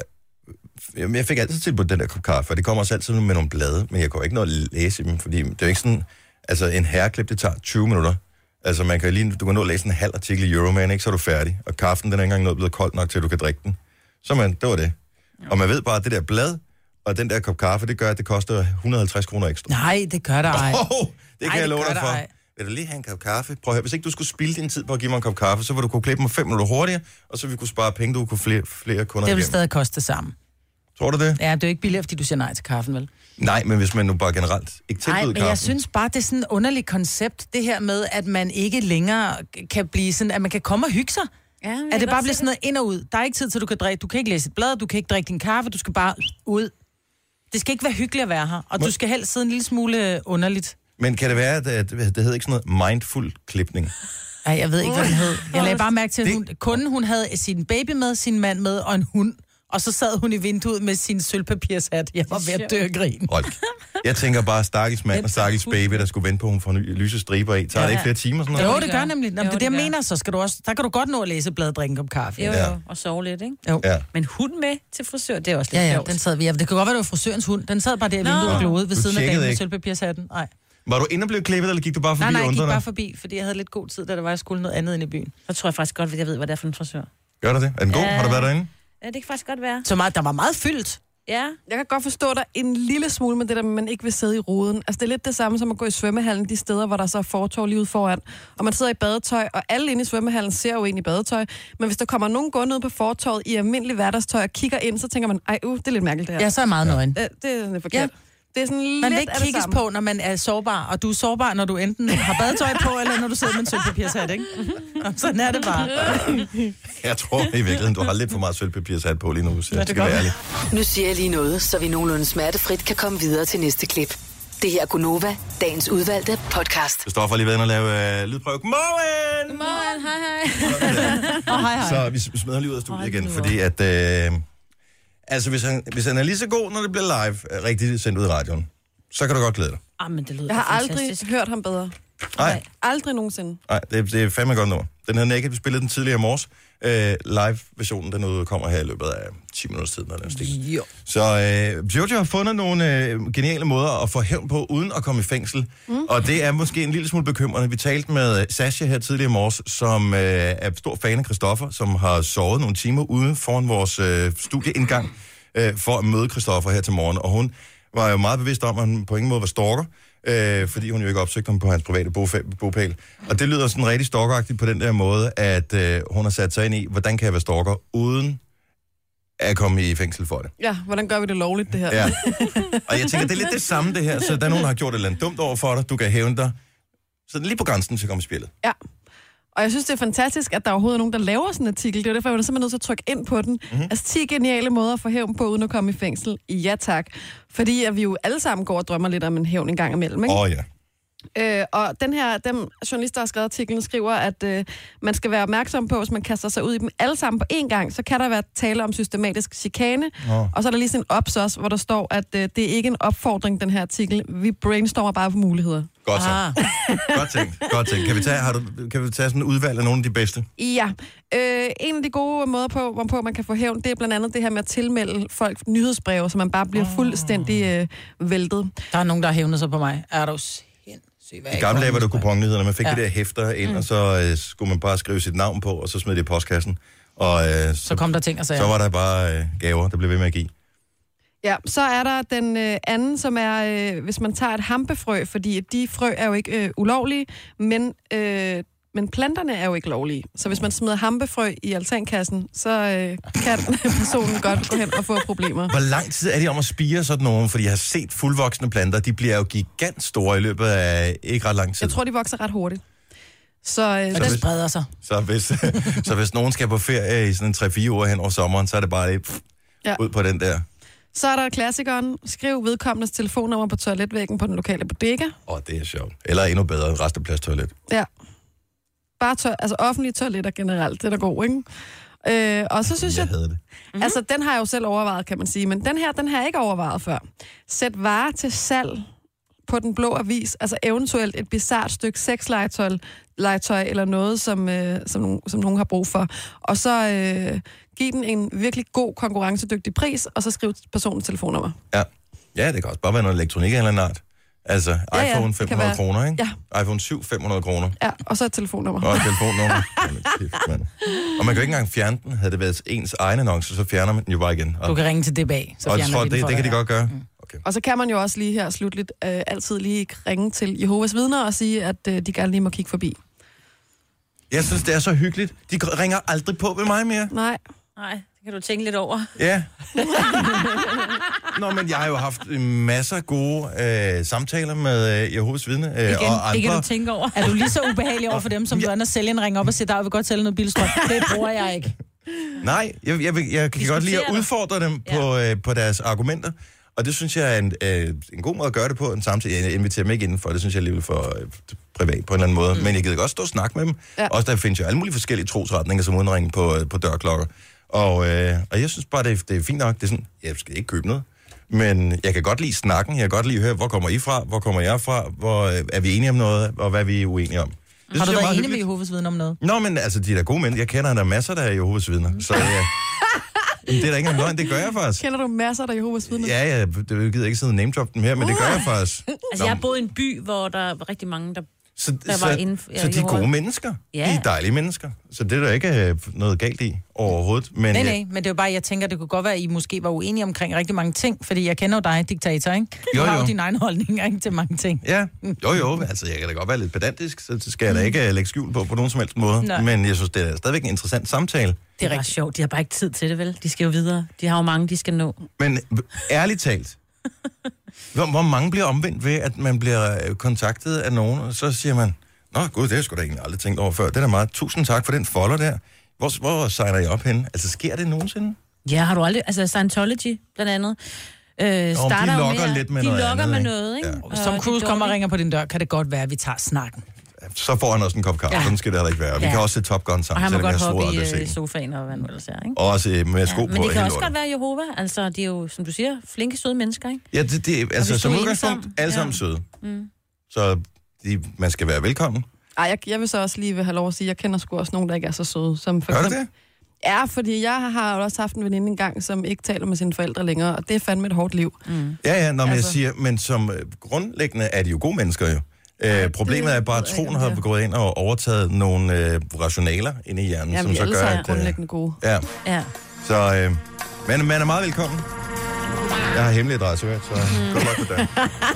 jeg fik altid tilbudt den der kop kaffe, og det kommer også altid med nogle blade, men jeg kunne ikke nå at læse i dem, fordi det er ikke sådan, altså en herreklip, det tager 20 minutter. Altså man kan lige, du kan nå at læse en halv artikel i Euroman, ikke, så er du færdig, og kaffen, den er ikke engang nået blevet kold nok til, at du kan drikke den. Så det var det. Ja. Og man ved bare, at det der blad, og den der kop kaffe, det gør, at det koster 150 kroner ekstra. Nej, det gør der ej. Det kan jeg love dig for. Vil du lige have en kop kaffe? Prøv at høre, hvis ikke du skulle spilde din tid på at give mig en kop kaffe, så ville du kunne klippe mig 5 minutter hurtigere, og så ville vi kunne spare penge, du kunne flere kunder. Det vil stadig koste det samme. Tror du det? Ja, det er jo ikke billigere, fordi du siger nej til kaffen, vel? Nej, men hvis man nu bare generelt ikke tilbyder kaffen. Nej, men jeg synes bare, det er sådan et underligt koncept, det her med, at man ikke længere kan blive sådan, at man kan komme og hygge sig. Ja, at det bare bliver sådan noget ind og ud. Der er ikke tid til, du kan drikke. Du kan ikke læse et blad, du kan ikke drikke din kaffe, du skal bare ud. Det skal ikke være hyggeligt at være her, og du skal helst sidde en lille smule underligt. Men kan det være, at det hedder ikke sådan noget mindful klipning? Nej, jeg ved ikke, hvad den hed. Jeg lagde bare mærke til, at kunden hun havde sin baby med, sin mand med og en hund. Og så sad hun i vinduet med sin sølvpapirshat. Jeg var ved at dø af grin. Jeg tænker bare, stakkels mand og stakkels baby, der skulle vente på, at hun får lyse striber i. Tager det ikke flere timer? Sådan noget? Jo, det gør nemlig. Det jeg mener, så skal du også... Der kan du godt nå at læse bladet, drikke en kop kaffe. Jo, og sove lidt, ikke? Jo. Ja. Men hund med til frisør, det er også lidt sjovt. Den sad vi. Ja, det kan godt være, det var frisørens hund. Den sad bare der i vinduet og glodede ved siden af dagen med sølvpapirshatten. Nej. Var du inde og blev klippet, eller gik du bare forbi? Nej, jeg gik bare forbi, fordi jeg havde lidt god tid, da der var, jeg skulle noget andet ind i byen. Så tror jeg faktisk godt, at jeg ved, hvad det er for en frisør. Gør du det? Er den god? Har du været derinde? Ja, det kan faktisk godt være. Så meget, der var meget fyldt. Ja. Jeg kan godt forstå dig en lille smule med det der, at man ikke vil sidde i roden. Altså, det er lidt det samme som at gå i svømmehallen, de steder, hvor der så er fortov lige ude foran. Og man sidder i badetøj, og alle inde i svømmehallen ser jo ind i badetøj. Men hvis der kommer nogen gående ud på fortovet i almindelig hverdagstøj og kigger ind, så tænker man, det er lidt mærkeligt det her. Ja, så er meget nøgen. Det er lidt forkert. Ja. Det er sådan lidt man vil ikke kigges på, når man er sårbar, og du er sårbar, når du enten har badetøj på, eller når du sidder med en sølvpapirshat, ikke? Sådan er det bare. Jeg tror i virkeligheden, du har lidt for meget sølvpapirshat på lige nu, så jeg skal være ærlig. Nu siger jeg lige noget, så vi nogenlunde smertefrit kan komme videre til næste klip. Det her er Gunova, dagens udvalgte podcast. Jeg står for lige ved at lave lydprøve. Godmorgen! Godmorgen, hej. Hej. Så vi smider lige ud af studiet igen, fordi at... Altså, hvis han er lige så god, når det bliver live, rigtig sendt ud i radioen, så kan du godt glæde dig. Men det lyder jeg har aldrig hørt ham bedre. Nej. Aldrig nogensinde. Nej, det er fandme godt nummer. Den her Naked, vi spillede den tidligere i morges. Live-versionen, den udkommer her i løbet af 10 minutters tid, når den stiger. Så Jojo har fundet nogle geniale måder at få hævn på, uden at komme i fængsel. Og det er måske en lille smule bekymrende. Vi talte med Sasha her tidligere i morges, som er stor fan af Christoffer, som har sovet nogle timer ude foran vores studieindgang for at møde Christoffer her til morgen. Og hun var jo meget bevidst om, at hun på ingen måde var stalker. Fordi hun jo ikke opsøgte ham på hans private bopæl. Og det lyder sådan rigtig stalkeragtigt på den der måde, at hun har sat sig ind i, hvordan kan jeg være stalker, uden at komme i fængsel for det. Ja, hvordan gør vi det lovligt, det her? Ja. Og jeg tænker, det er lidt det samme, det her. Så der er nogen, der har gjort et eller andet dumt over for dig, du kan hævne dig. Så lige på grænsen til at komme i spillet. Ja. Og jeg synes, det er fantastisk, at der overhovedet er nogen, der laver sådan en artikel. Det er derfor, jeg var simpelthen nødt til at trykke ind på den. Altså 10 geniale måder at få hævn på, uden at komme i fængsel. Ja tak. Fordi at vi jo alle sammen går og drømmer lidt om en hævn en gang imellem, ikke? Ja. Og dem journalister, der har skrevet artiklen, skriver, at man skal være opmærksom på, hvis man kaster sig ud i dem alle sammen på én gang, så kan der være tale om systematisk chikane. Og så er der lige sådan en ops også, hvor der står, at det er ikke en opfordring, den her artikel. Vi brainstormer bare på muligheder. Godt så. Godt tænkt. Kan vi tage sådan en udvalg af nogle af de bedste? Ja. En af de gode måder på, hvorpå man kan få hævn, det er blandt andet det her med at tilmelde folk nyhedsbreve, så man bare bliver fuldstændig væltet. Der er nogen, der har hævnet sig på mig. Er du I gamle dage var det kuponnyhederne, man fik det der hæfter ind, og så skulle man bare skrive sit navn på, og så smed det i postkassen. Og så kom der ting og sager. Så var der bare gaver, der blev ved med at give. Ja, så er der den anden, som er, hvis man tager et hampefrø, fordi de frø er jo ikke ulovlige, men planterne er jo ikke lovlige. Så hvis man smider hampefrø i altankassen, så kan personen godt gå hen og få problemer. Hvor lang tid er det om at spire sådan nogen? Fordi jeg har set fuldvoksne planter, de bliver jo gigant store i løbet af ikke ret lang tid. Jeg tror, de vokser ret hurtigt. Så det spreder sig. Så hvis nogen skal på ferie i sådan en 3-4 uger hen over sommeren, så er det bare ud på den der. Så er der klassikeren. Skriv vedkommendes telefonnummer på toiletvæggen på den lokale bodega. Det er sjovt. Eller endnu bedre, en resteplads-toilet. Ja. Bare offentlige toiletter generelt, det er da god, ikke? Og så synes jeg... det. Altså, den har jeg jo selv overvejet, kan man sige. Men den har jeg ikke overvejet før. Sæt varer til salg på den blå avis. Altså eventuelt et bizart stykke sexlegetøj eller noget, som nogen har brug for. Og så giv den en virkelig god konkurrencedygtig pris, og så skriv personens telefonnummer. Ja, det kan også bare være noget elektronik af en eller anden art. Altså, iPhone 500 kroner, ikke? Ja. iPhone 7, 500 kroner. Ja, og så et telefonnummer. Og et telefonnummer. Og man kan jo ikke engang fjerne den. Havde det været ens egen annonce, så fjerner man den jo bare igen. Du kan ringe til DBA, så og fjerner det kan de godt gøre. Okay. Og så kan man jo også lige her slutligt altid lige ringe til Jehovas vidner og sige, at de gerne lige må kigge forbi. Jeg synes, det er så hyggeligt. De ringer aldrig på ved mig mere. Nej, det kan du tænke lidt over. Ja. Nå, men jeg har jo haft masser af gode samtaler med Jehovas vidne og andre. Det kan du tænke over. Er du lige så ubehagelig over for dem, som du andet sælger ringer op og siger, der vil godt sælge noget bilstrøm? Det bruger jeg ikke. Nej, jeg kan godt lide at udfordre dem på deres argumenter. Og det synes jeg er en god måde at gøre det på. En samtale, jeg inviterer dem ikke indenfor, det synes jeg alligevel for privat på en eller anden måde. Men jeg gider godt stå og snakke med dem. Ja. Også der findes jo alle mulige forskellige trosretninger, som udringer på dørklokker. Og jeg synes bare, det er fint nok. Det er sådan, jeg skal ikke købe noget. Men jeg kan godt lide snakken. Jeg kan godt lide at høre, hvor kommer I fra? Hvor kommer jeg fra? Hvor er vi enige om noget? Og hvad er vi uenige om? Det har du været enig med Jehovas vidner om noget? Nå, men altså, de er da gode mænd. Jeg kender der masser, der er Jehovas vidner. Så det er da ikke en løgn, det gør jeg faktisk. Kender du masser, der er Jehovas vidner? Ja, det gider ikke sidde name drop dem her, men det gør jeg faktisk. Altså, jeg har boet i en by, hvor der var rigtig mange, der var inden for... Så de er gode mennesker. Ja. De er dejlige mennesker. Så det er der ikke noget galt i overhovedet. Men, nej, men det er jo bare, jeg tænker, det kunne godt være, at I måske var uenige omkring rigtig mange ting, fordi jeg kender jo dig, diktator, ikke? Du har jo din egen holdning, ikke, til mange ting. Ja, jo, altså jeg kan da godt være lidt pedantisk, så skal jeg da ikke lægge skjul på nogen som helst måde. Nej. Men jeg synes, det er stadigvæk en interessant samtale. Det er rigtig sjovt. De har bare ikke tid til det, vel? De skal jo videre. De har jo mange, de skal nå. Men ærligt talt, hvor mange bliver omvendt ved, at man bliver kontaktet af nogen, og så siger man, nå gud, det har jeg sgu da egentlig aldrig tænkt over før. Det er da meget. Tusind tak for den follow der. Hvor signer I op henne? Altså, sker det nogensinde? Ja, har du aldrig... Altså, Scientology, blandt andet. De lokker lidt med noget andet. De lokker med noget, ikke? Ja. Som Cruise kommer og ringer på din dør, kan det godt være, at vi tager snakken. Så får han også en kop kaffe, sådan skal det heller ikke være. Vi kan også se Top Gun sammen. Og han må godt hoppe i sofaen og hvad nu ellers er, ikke? Også med sko på. Men det kan også godt være Jehova. Altså, de er jo, som du siger, flinke, søde mennesker, ikke? Ja, det altså som udgangspunkt, alle sammen søde. Så man skal være velkommen. Ej, jeg vil så også lige have lov at sige, at jeg kender sgu også nogen, der ikke er så søde. Som for eksempel, det? Ja, fordi jeg har også haft en veninde engang, som ikke taler med sine forældre længere, og det er fandme et hårdt liv. Ja, når jeg siger, men som grundlæggende er de jo gode mennesker jo. Problemet er bare, at troen har gået ind og overtaget nogle rationaler inde i hjernen, som så gør, at... grundlæggende gode. Ja. Så man er meget velkommen. Jeg har hemmelig adresse, så godt nok med det.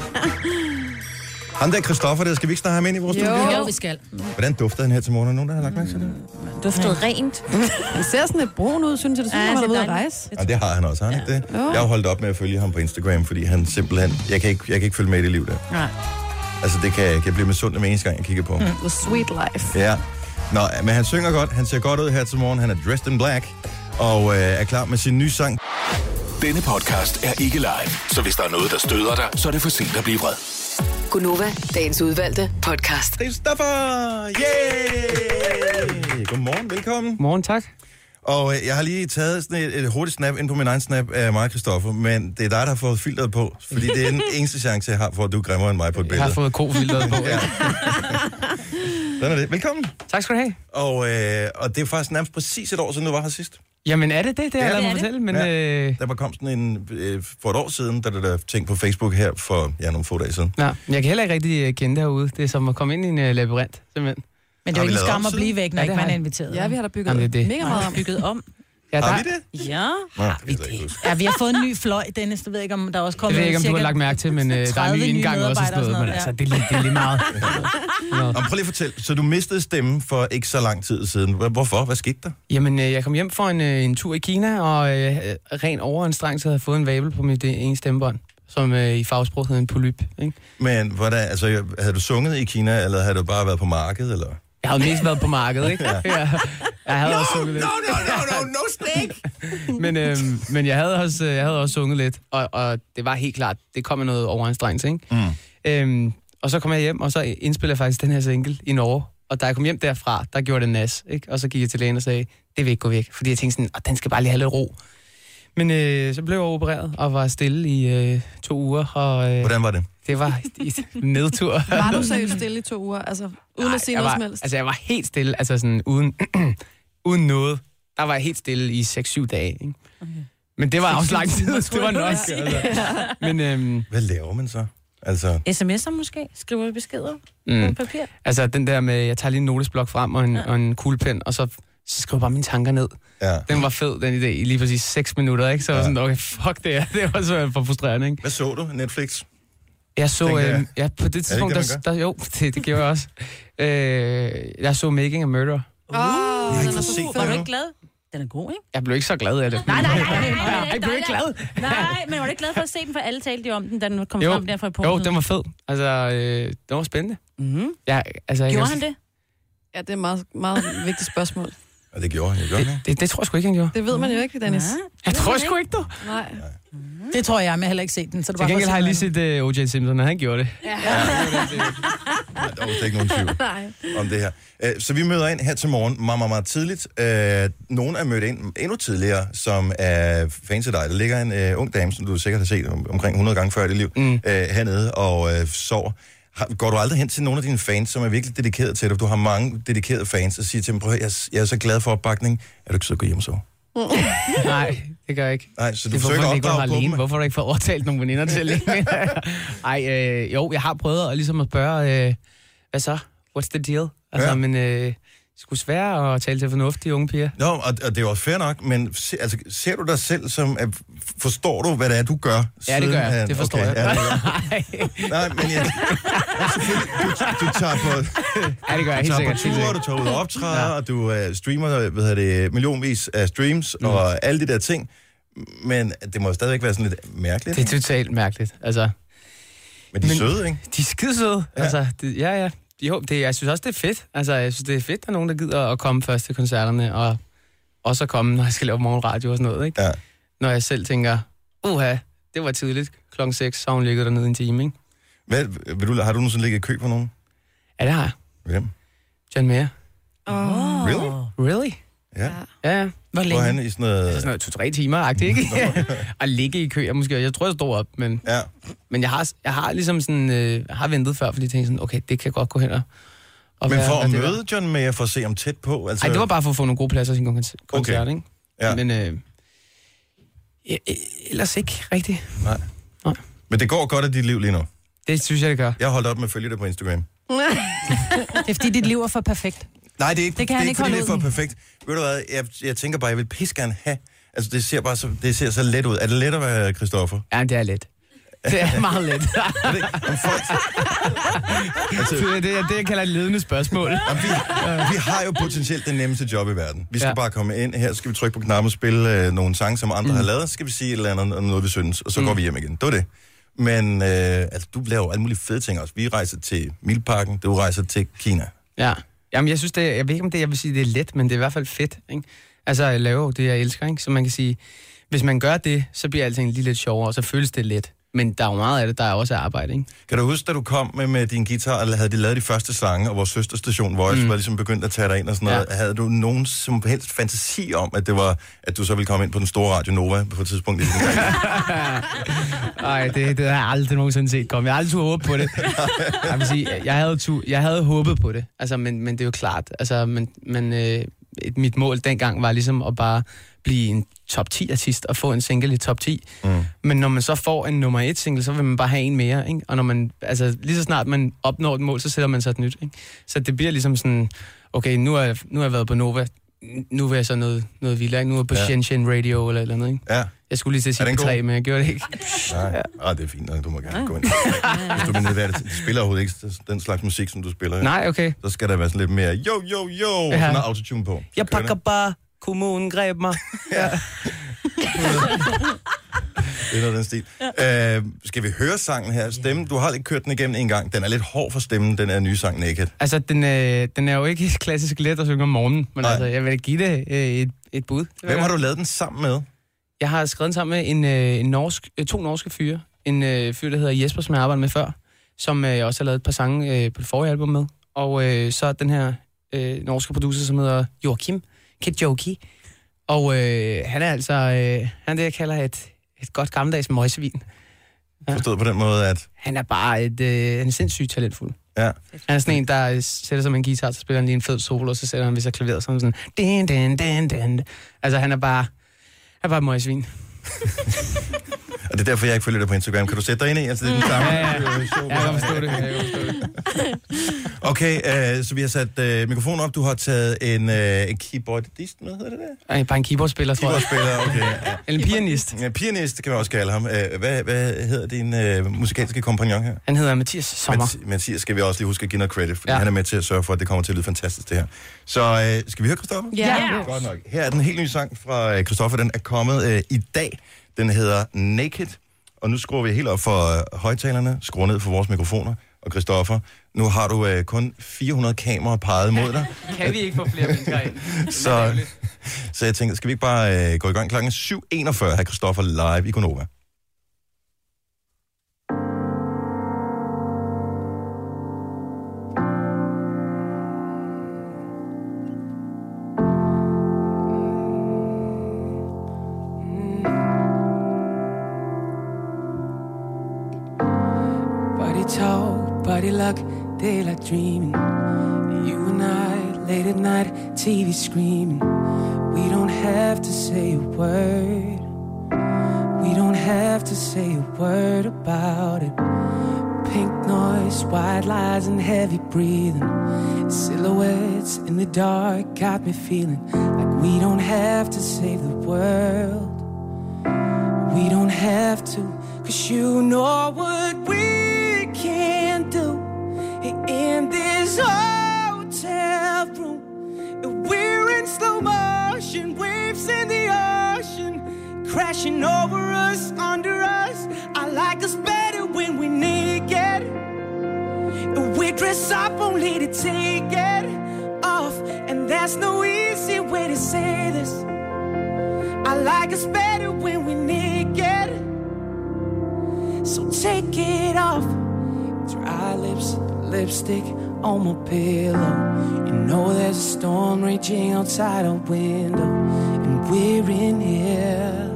Ham der Christoffer, der skal vi ikke snart have med ind i vores studie? Jo, vi skal. Hvordan dufter han her til morgen? Nogen, der har lagt mærke til det? Duftet rent. Han ser sådan lidt brun ud, synes jeg. Det synes jeg, han er ude at rejse. Ja, det har han også, har han ikke det? Jeg har holdt op med at følge ham på Instagram, fordi han simpelthen... Jeg kan ikke følge med i det liv der. Nej. Altså, det kan jeg ikke. Jeg bliver misundelig med eneste gang, jeg kigger på. The sweet life. Ja. Nå, men han synger godt. Han ser godt ud her til morgen. Han er dressed in black. Og er klar med sin nye sang. Denne podcast er ikke live, så hvis der er noget, der støder dig, så er det for sent at blive vred. Gunova, dagens udvalgte podcast. Christoffer! Yay! Godmorgen, velkommen. Morgen, tak. Og jeg har lige taget sådan et hurtigt snap ind på min egen snap af mig, Christoffer, men det er dig, der har fået filteret på, fordi det er den eneste chance, jeg har for, at du er grimmere end mig på et billede. Jeg har fået ko-filteret på, ja. Sådan er det. Velkommen. Tak skal du have. Og det er faktisk nærmest præcis et år siden, du var her sidst. Jamen er det? Det har jeg ladet mig fortælle, men... Der var kommet sådan for et år siden, da der ting på Facebook her for nogle få dage siden. Ja, men jeg kan heller ikke rigtig kende derude. Det er som at komme ind i en labyrint, simpelthen. Men det er jo ikke skam at blive væk, når ikke man er inviteret. Ja, vi har da bygget mega meget om. Bygget om. Ja, har vi det? Ja. Har vi det? Ja, vi har fået en ny fløj, Dennis. Jeg ved ikke, om der er også kommet... Jeg ved ikke, om du har lagt mærke til, men der er en ny indgang også et sted. Men altså, det er lige meget. Prøv lige at fortælle. Så du mistede stemmen for ikke så lang tid siden. Hvorfor? Hvad skete der? Jamen, jeg kom hjem for en tur i Kina, og ren overanstrengelse havde fået en vabel på mit ene stemmebånd, som i fagsprog hedder en polyp. Ikke? Men havde du sunget i Kina, eller havde du bare været på markedet, eller... Jeg havde mest været på markedet, ikke? Ja. Jeg havde også sunget lidt. No steak! Men jeg havde også sunget lidt, og det var helt klart, det kom med noget overanstrengelse, ikke? Og så kom jeg hjem, og så indspillede jeg faktisk den her single i Norge. Og da jeg kom hjem derfra, der gjorde det nas, ikke? Og så gik jeg til lægen og sagde, det vil ikke gå væk, fordi jeg tænkte sådan, den skal bare lige have lidt ro. Men så blev jeg opereret og var stille i 2 uger. Og, hvordan var det? Det var en nedtur. Var du seriøst stille i 2 uger? Altså, uden at sige noget som helst? Altså, jeg var helt stille, altså sådan uden noget. Der var jeg helt stille i 6-7 dage, ikke? Okay. Men det var også lang tid, det var nok. Altså. Men, hvad laver man så? Altså... SMS'er måske? Skriver du beskeder på papir? Altså, den der med, jeg tager lige en notesblok frem og en kuglepen, og så skriver jeg bare mine tanker ned. Ja. Den var fed, den idé, i lige præcis 6 minutter, ikke? Så var sådan, okay, fuck det her. Det var så for frustrerende, ikke? Hvad så du? Netflix? Jeg så, på det tidspunkt, det gjorde jeg også. Jeg så Making a Murderer. Var du ikke glad? Den er god, ikke? Jeg blev ikke så glad af det. Nej. Jeg blev ikke glad. Nej, men var du ikke glad for at se den, for alle talte om den, da den kom frem derfra på? Jo, den var fed. Altså, den var spændende. Mm-hmm. Gjorde han det? Ja, det er et meget, meget vigtigt spørgsmål. Ja, det gjorde han. Det tror jeg sgu ikke, han gjorde. Det ved man jo ikke, Dennis. Jeg tror sgu ikke, du. Nej. Det tror jeg, men jeg har heller ikke set den. Så til gengæld har jeg lige set O.J. Simpson, og han gjorde det. Ja. Der var ikke nogen tvivl om det her. Så vi møder ind her til morgen meget, meget tidligt. Nogen er mødt ind endnu tidligere, som er fans af dig. Der ligger en ung dame, som du sikkert har set omkring 100 gange før i dit liv, hernede og sover. Går du aldrig hen til nogle af dine fans, som er virkelig dedikeret til dig? Du har mange dedikerede fans, og siger til dem, jeg er så glad for opbakning. Er du ikke så gå hjem og sove? Nej, det gør jeg ikke. Nej, så du det forsøger ikke at opdrage på dem? Hvorfor har du ikke fået overtalt nogle veninder til? Jo, jeg har prøvet at, ligesom at spørge, hvad så? What's the deal? Altså, men det skulle svære at tale til fornuftige unge piger. Jo, og det er jo fair nok, men ser du dig selv som... forstår du, hvad det er, du gør? Ja, det gør jeg. Det forstår jeg. Ja, det nej, men du tager på... Ja, det gør jeg helt sikkert. Du tager på ture, du tager ud og optræder, og du streamer, millionvis af streams og alle de der ting. Men det må stadigvæk være sådan lidt mærkeligt. Det er totalt mærkeligt, altså... Men de er søde, ikke? De er skide søde. Ja. Altså, ja. Jo, jeg synes også, det er fedt. Altså, jeg synes, det er fedt, at der er nogen, der gider at komme først til koncerterne, og også at komme, når jeg skal lave morgenradio og sådan noget, ikke? Ja. Når jeg selv tænker, det var tidligt, 6:00, så hun ligget dernede en time, ikke? Har du nogensinde ligget i kø på nogen? Ja, det har jeg. Hvem? John Mayer. Really? Ja. Hvor længe? Hvor han i sådan noget... 2-3 timer-agtigt, ikke? At ligge i kø, jeg tror, jeg stod op, men... Ja. Men jeg har ligesom sådan... har ventet før, fordi jeg tænkte sådan, okay, det kan godt gå hen og men for at møde John Mayer, for at se ham tæt på? Altså... Ej, det var bare for at få nogle gode pladser til sin koncert, ikke? Ja. Men ellers ikke rigtigt. Nej. Men det går godt af dit liv lige nu? Det synes jeg, det gør. Jeg har holdt op med at følge dig på Instagram. Det er fordi, dit liv er for perfekt. Nej, det er ikke fordi, det er for perfekt. Ved du hvad, jeg tænker bare, jeg vil pisse gerne have... Altså, det ser så let ud. Er det let at være Christoffer? Ja, det er let. Det er meget let. Det jeg kalder et ledende spørgsmål. Vi har jo potentielt det nemmeste job i verden. Vi skal bare komme ind her, skal vi trykke på knappen og spille nogle sange, som andre har lavet, så skal vi sige et eller andet om noget, vi synes, og så går vi hjem igen. Det var det. Men du laver alle mulige fede ting også. Vi rejser til Milparken, du rejser til Kina. Ja. Jamen, jeg synes, jeg ved ikke, om det, jeg vil sige, det er let, men det er i hvert fald fedt, ikke? Altså, jeg laver det, jeg elsker, ikke? Så man kan sige, hvis man gør det, så bliver alting lige lidt sjovere, og så føles det let. Men der er jo meget af det, der er også arbejde, ikke? Kan du huske, da du kom med din guitar, eller havde de lavet de første sange, og vores søsterstation Voice var ligesom begyndt at tage dig ind og sådan noget. Ja. Havde du nogen som helst fantasi om, at du så ville komme ind på den store Radio Nova på et tidspunkt i din karriere? Nej, det har jeg aldrig nogensinde set komme. Jeg har aldrig håbet på det. Jeg vil sige, jeg havde håbet på det. Altså, men det er jo klart. Altså, mit mål dengang var ligesom at bare blive en top 10-artist og få en single i top 10. Men når man så får en nummer 1 single, så vil man bare have en mere, ikke? Og når man, altså lige så snart man opnår et mål, så sætter man sig et nyt, ikke? Så det bliver ligesom sådan, okay, nu har jeg været på Nova, nu vil jeg så noget vildere, ikke? Nu er jeg på Shenzhen Radio eller et eller andet, ikke? Ja. Jeg skulle lige til at sige på 3, men jeg gjorde det ikke. Nej, det er fint nok, du må gerne gå ind. Hvis du mener, du spiller overhovedet ikke den slags musik, som du spiller. Nej, okay. Så skal der være sådan lidt mere jo, sådan noget autotune på. Jeg pakker bare, kommunen greb mig. Ja. Det er noget den stil. Ja. Skal vi høre sangen her? Stemmen, du har ikke kørt den igennem en gang. Den er lidt hård for stemmen, den er nye sang Naked. Altså, den er jo ikke klassisk let at synge om morgenen, men altså, jeg vil give det et bud. Hvem har du lavet den sammen med? Jeg har skrevet den sammen med to norske fyre. En fyr, der hedder Jesper, som jeg arbejdede med før, som jeg også har lavet et par sange på det forrige album med. Og så den her norske producer, som hedder Joachim Kidjoki. Og han er altså han det, jeg kalder et godt gammeldags møjsevin. Ja. Forstået på den måde, at... Han er bare han er sindssygt talentfuld. Ja. Han er sådan en, der sætter sig med en guitar, så spiller han lige en fed solo, og så sætter han vist klaveret sådan din. Altså, han er bare et møjsevin. Og det er derfor, jeg ikke følger dig på Instagram. Kan du sætte dig ind i? Altså, det er den samme. Ja. Jeg kan forstå det. Okay, så vi har sat mikrofonen op. Du har taget en keyboardist med, hedder det der? Nej, bare en keyboardspiller, tror jeg. Keyboardspiller, okay. Ja. Eller en pianist. Ja, pianist kan man også kalde ham. Hvad hedder din musikalske kompagnon her? Han hedder Mathias Sommer. Mathias skal vi også lige huske at give noget credit, fordi han er med til at sørge for, at det kommer til at lyde fantastisk, det her. Så skal vi høre Christoffer? Ja. Godt nok. Her er den helt nye sang fra Christoffer. Den er kommet i dag. Den hedder Naked, og nu skruer vi helt op for højtalerne, skruer ned for vores mikrofoner, og Christoffer, nu har du kun 400 kameraer peget mod dig. Kan vi ikke få flere mennesker ind? Så jeg tænkte, skal vi ikke bare gå i gang klokken 7.41 her Christoffer live i Gonova? Talk, body luck, daylight dreaming. You and I, late at night, TV screaming. We don't have to say a word. We don't have to say a word about it. Pink noise, white lies and heavy breathing. Silhouettes in the dark got me feeling like we don't have to save the world. We don't have to, 'cause you know what we can do in this hotel room. We're in slow motion, waves in the ocean, crashing over us, under us. I like us better when we're naked. We dress up only to take it off, and there's no easy way to say this. I like us better when we're naked. So take it off. Dry lips, lipstick on my pillow. You know there's a storm raging outside our window. And we're in here,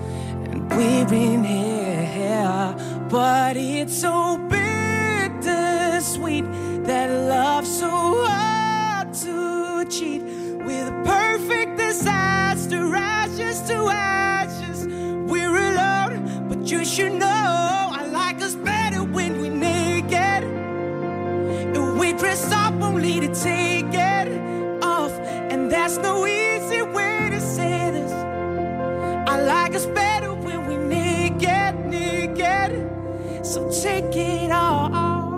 but it's so bittersweet that love's so hard to cheat. With a perfect disaster, ashes to ashes. We're alone, but you should know I like us better when we're naked. We dress up only to take it off, and there's no easy way to say this. I like us better when we're naked. So take it off.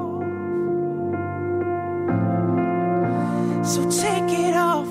So take it off.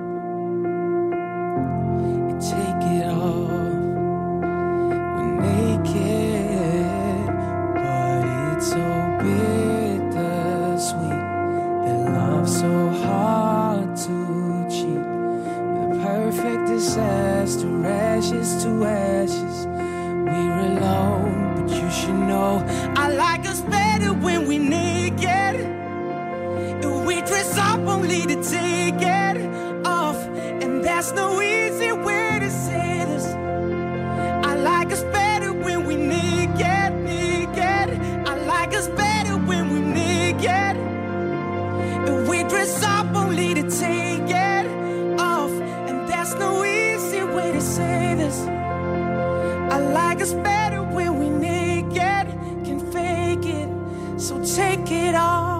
Take it off. We're naked, but it's so bittersweet. That love's so hard to cheat. With a perfect disaster, ashes to ashes. We're alone, but you should know I like us better when we're naked. We dress up only to take it off, and there's no easy way to say this. I like us better when we're naked. I like us better when we're naked. We dress up only to take it off, and there's no easy way to say this. I like us better when we're naked, can fake it, so take it off.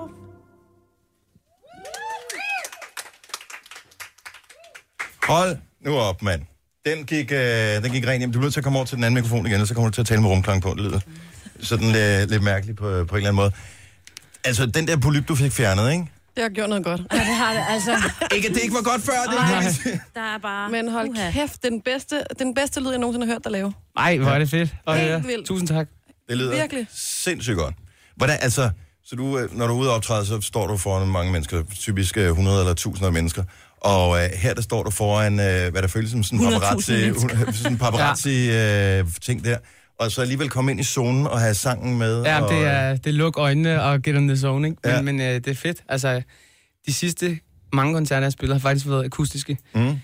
Hold nu op, mand. Den gik rent hjem. Du er nødt til at komme over til den anden mikrofon igen, og så kommer du til at tale med rumklang på. Det lyder sådan lidt mærkeligt på en eller anden måde. Altså, den der polyp, du fik fjernet, ikke? Det har gjort noget godt. Ja, det har det, altså. Ikke, at det ikke var godt før, det Der er bare... Men hold kæft, den bedste lyd, jeg nogensinde har hørt dig lave. Ej, hvor er det fedt. Helt vildt. Tusind tak. Det lyder Virkelig. sindssygt godt. Hvordan, altså, så du, når du er ude og optræde, så står du foran mange mennesker, typisk 100 eller 1000 mennesker. Og her der står du foran, hvad der føles som sådan en paparazzi-ting der. Og så alligevel komme ind i zonen og have sangen med. Ja, og... det er luk øjnene og get on the zone, ikke? Ja. Men det er fedt. Altså, de sidste mange koncerter, jeg spiller, har faktisk været akustiske.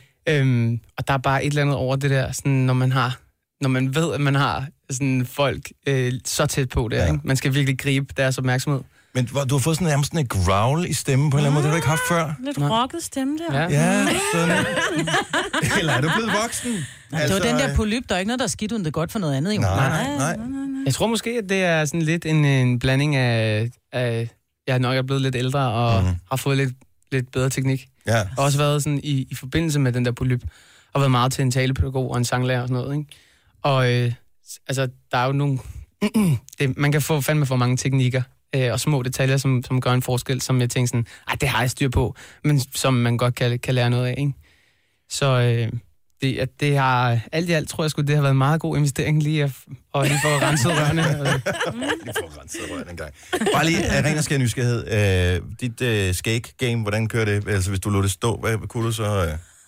Og der er bare et eller andet over det der, sådan, når man ved, at man har sådan folk så tæt på der, ikke? Man skal virkelig gribe deres opmærksomhed. Men du har fået sådan nærmest sådan et growl i stemmen på en eller anden måde, det har du ikke haft før. Lidt rocket stemme der. Ja, sådan. Eller er du blevet voksen? Altså, det var den der polyp, der er ikke noget, der er skidt, uden det er godt for noget andet. Jo. Nej. Jeg tror måske, at det er sådan lidt en blanding af jeg nok er blevet lidt ældre og har fået lidt bedre teknik. Ja. Jeg har også været sådan i forbindelse med den der polyp, og været meget til en talepædagog og en sanglærer og sådan noget, ikke? Og altså, der er jo nogle... man kan få fandme for mange teknikker og små detaljer, som gør en forskel, som jeg tænker sådan, det har jeg styr på, men som man godt kan lære noget af, ikke? Så det har alt i alt, tror jeg, det har været en meget god investering lige at få renset rørene. Lige få renset rørene en gang. Bare lige af ren og skær nysgerrighed. Dit skæg-game, hvordan kører det? Altså, hvis du lod det stå, hvad kunne du så...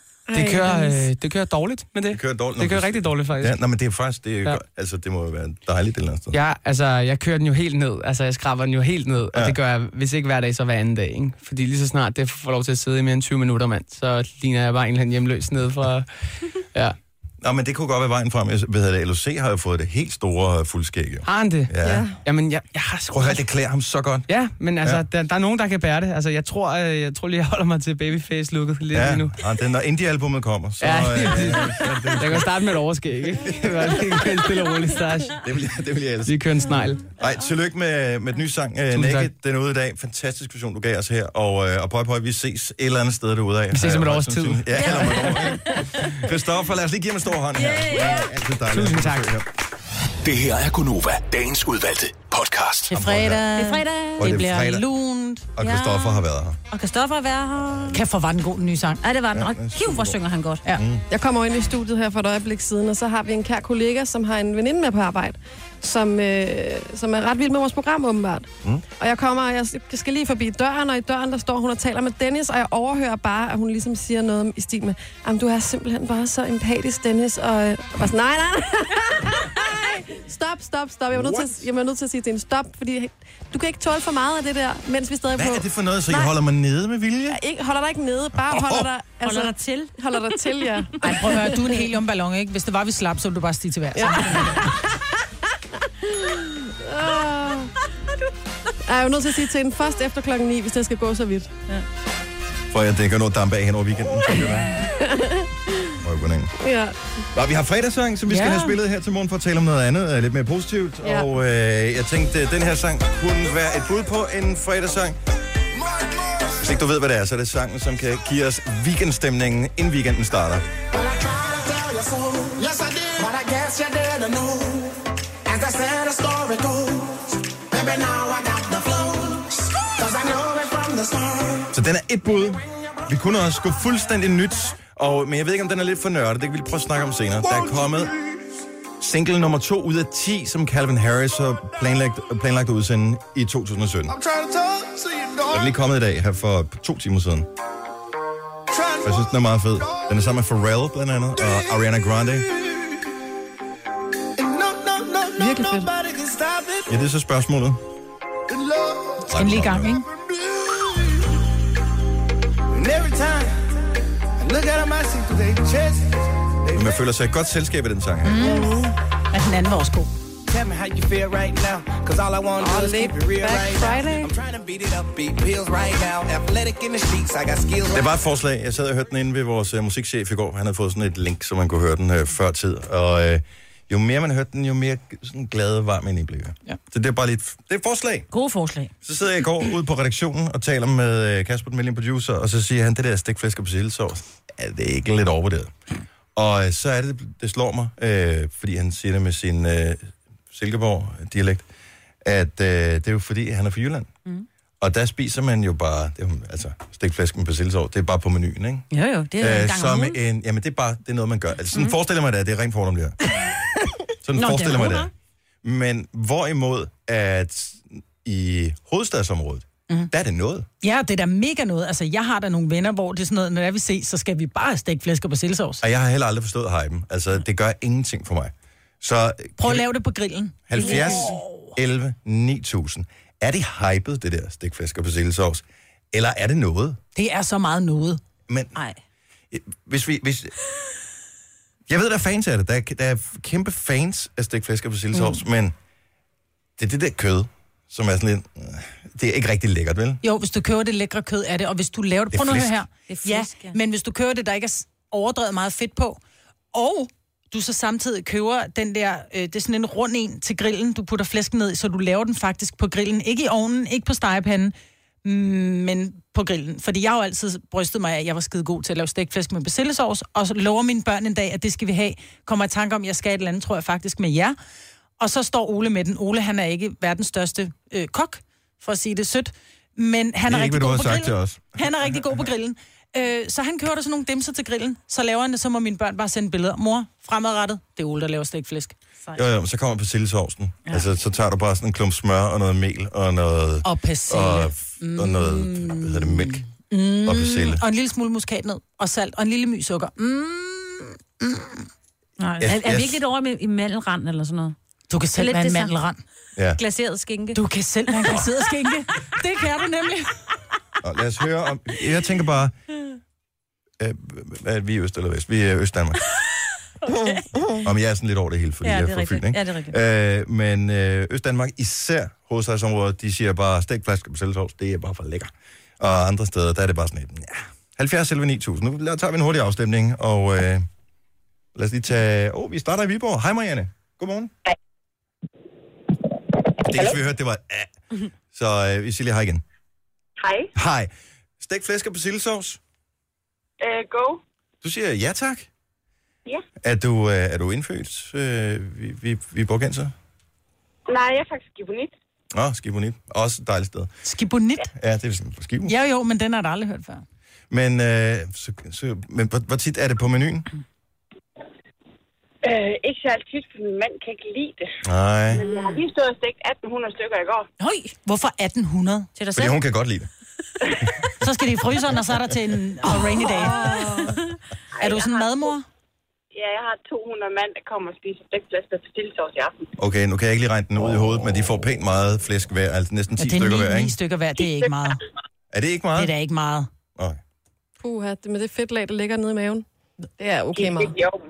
Det kører dårligt med det. Det kører dårligt. Det kører rigtig dårligt, faktisk. Ja, men det er faktisk... Altså, det må jo være dejligt et eller andet sted. Ja, altså, jeg kører den jo helt ned. Altså, jeg skraber den jo helt ned. Og det gør jeg, hvis ikke hver dag, så hver anden dag, ikke? Fordi lige så snart det får lov til at sidde i mere end 20 minutter, mand, så ligner jeg bare en eller anden hjemløs ned fra... Ja. Nå, men det kunne godt være vejen frem. Jeg ved, at LOC har jo fået det helt store fuldskæg. Har han det? Ja. Jamen, jeg har... Prøv at høre, det klæder ham så godt. Ja, men altså, der er nogen, der kan bære det. Altså, jeg tror lige, jeg holder mig til babyface-looket lidt lige nu. Ja, når indie-albummet kommer, så... Jeg kan starte med et overskæg, ikke? Det var en stille og rolig start. Det vil jeg elske. Vi kører en snegl. Nej, tillykke med den nye sang, Naked. Den er ude i dag. Fantastisk version, du gav os her. Og pøj, vi ses et eller andet sted derude af. Vi ses om et års tid. Ja, eller om et år. Christoffer, lad os lige give ham en stor hånd her. Tusind tak. Det her er Gunova, dagens udvalgte podcast. Det er fredag. Og Det det er fredag. bliver lunt. Og Christoffer har været her. Og Christoffer er her. Kæft, hvor var den god, den nye sang. Ja, det var den. Og hvor synger han godt. Ja. Jeg kommer ind i studiet her for et øjeblik siden, og så har vi en kær kollega, som har en veninde med på arbejde, som er ret vild med vores program, åbenbart. Og jeg skal lige forbi døren, og i døren, der står hun og taler med Dennis, og jeg overhører bare, at hun ligesom siger noget i stil med, du er simpelthen bare så empatisk, Dennis, og jeg var sådan, nej. Stop. Jeg var nødt til at sige til hende, stop, fordi du kan ikke tåle for meget af det der, mens vi stadig Hvad på. er det for noget, så jeg holder mig nede med vilje? Holder dig ikke nede, bare holder dig til. Holder dig til, ja. Ej, prøv at høre, du er en heliumballon, ikke? Hvis det var, vi slap, så ville du bare stige til vejrs. Ja. Jeg er jo nødt til at sige til hende først efter 9:00, hvis det skal gå så vidt. Ja. For jeg dækker noget damp af hen over weekenden. Ja. Nå, vi har fredagssang, som vi skal have spillet her til morgen for at tale om noget andet, lidt mere positivt. Ja. Og jeg tænkte, at den her sang kunne være et bud på en fredagssang. Hvis ikke du ved, hvad det er, så er det sangen, som kan give os weekendstemningen, inden weekenden starter. Så den er et bud. Vi kunne også gå fuldstændig nyt. Men jeg ved ikke, om den er lidt for nørdet. Det kan vi prøve at snakke om senere. Der er kommet single nummer 2 ud af 10, som Calvin Harris har planlagt at udsende i 2017. Den er lige kommet i dag, her for 2 timer siden. Jeg synes, den er meget fed. Den er sammen med Pharrell, blandt andet, og Ariana Grande. Virkelig fedt. Ja, det er så spørgsmålet. Skal den lige i gang, ikke? Men man føler sig et godt selskab i den sang her. Ja, den anden var også god. Tell me how you feel right now, cause all I want to do is keep it real right now. I'm trying to beat it up, beat pills right now. Athletic in the sheets, I got skills. Det var et forslag. Jeg sad og hørte den inde ved vores musikchef i går. Han havde fået sådan et link, så man kunne høre den før tid. Og jo mere man hørte den, jo mere sådan glade, varm ind i blev. Ja. Så det er bare lidt... Det er et forslag. Gode forslag. Så sidder jeg i går ude på redaktionen og taler med Kasper, den melding producer, og så siger han, det der stikflæsk og persillesovs, det er ikke lidt overvurderet. Og så er det slår mig, fordi han siger det med sin Silkeborg-dialekt, at det er jo fordi, han er fra Jylland. Og der spiser man jo bare, altså stegflæsk med persillesovs, det er bare på menuen, ikke? Jo, det er en gang om ugen. Jamen, det er noget, man gør. Altså, sådan forestiller mig det, det er rent fordom, det her. Sådan forestiller mig det. Men hvorimod, at i hovedstadsområdet, der er det noget. Ja, det er da mega noget. Altså, jeg har da nogle venner, hvor det er sådan noget, når vi ses, så skal vi bare have stegt flæsk og persillesovs. Og jeg har heller aldrig forstået hypen. Altså, det gør ingenting for mig. Så prøv at lave det på grillen. 70, 11, 9000. Er det hypet, det der stegflæsk og persillesovs? Eller er det noget? Det er så meget noget. Men nej. Hvis jeg ved, der er fans af det. Der er kæmpe fans af stegflæsk og persillesovs, men det er det der kød, som er sådan lidt... Det er ikke rigtig lækkert, vel? Jo, hvis du køber det lækre kød af det, og hvis du laver det... Prøv nu at høre her. Det er flæsk, ja, men hvis du køber det, der ikke er overdrevet meget fedt på, og du så samtidig køber den der... det er sådan en rund en til grillen, du putter flæsken ned i, så du laver den faktisk på grillen. Ikke i ovnen, ikke på stegepanden, men på grillen. Fordi jeg har jo altid brystet mig af, at jeg var skide god til at lave stegt flæsk med persillesovs, og så lover mine børn en dag, at det skal vi have. Kommer i tanke om, at jeg skal et eller andet, tror jeg faktisk, med jer. Og så står Ole med den. Ole, han er ikke verdens største kok, for at sige det sødt, men han er rigtig god på grillen. Han er rigtig god på grillen. Så han kører der sådan nogle dimser til grillen, så laver han det, så må mine børn bare sende billeder. Mor, fremadrettet, det er Ole, der laver stegt flæsk. Jo, så kommer persillesovsen. Ja. Altså, så tager du bare sådan en klump smør og noget mel og noget... Og persille. Og noget, hvad hedder det, mælk og persille. Og en lille smule muskatnød og salt og en lille my sukker. Nej. Er vi ikke lidt over i mandelrand eller sådan noget? Du kan selv være en mandelrand. Ja. Glaseret skinke. Du kan selv være en glaseret skinke. Det kan du nemlig. Og lad os høre om... Jeg tænker bare... er vi Øst eller Vest? Vi er Østdanmark. Okay. Om jeg er sådan lidt over det hele, fordi jeg er fra Fyn, ikke? Ja, det er rigtigt. Men Østdanmark, især hovedstadsområdet, de siger bare, stegt flæsk og persillesovs, det er bare for lækker. Og andre steder, der er det bare sådan et, 70 11 9000. Nu tager vi en hurtig afstemning, og lad os lige tage... vi starter i Viborg. Hej Marianne. Godmorgen. Hej. Det eneste, vi hørte, det var Så vi siger lige hej igen. Hej. Hej. Stegt flæsk og persillesovs? Go. Du siger ja tak. Ja. Er du indfødt viborgenser? Nej, jeg er faktisk skibonit. Skibonit. Også et dejligt sted. Skibonit? Ja, det er sådan på Skibo. Ja, jo, men den har jeg aldrig hørt før. Men, men hvor tit er det på menuen? Ikke særlig tit, for min mand kan ikke lide det. Nej. Men jeg har lige stået og stegt 1800 stykker i går. Høj, hvorfor 1800? Til dig selv? Fordi hun kan godt lide det. Så skal de i fryseren, og så er der til en rainy day. Er du sådan en madmor? Ja, jeg har 200 mand, der kommer og spiser stegt flæsk og persillesovs i aften. Okay, nu kan jeg ikke lige regne den ud i hovedet, men de får pænt meget flæsk hver, altså næsten 10 stykker hver, ikke? 9 stykker hver, det er ikke meget. Er det ikke meget? Det er da ikke meget. Nej. Det med det fedtlag, der ligger nede i maven, det er okay meget.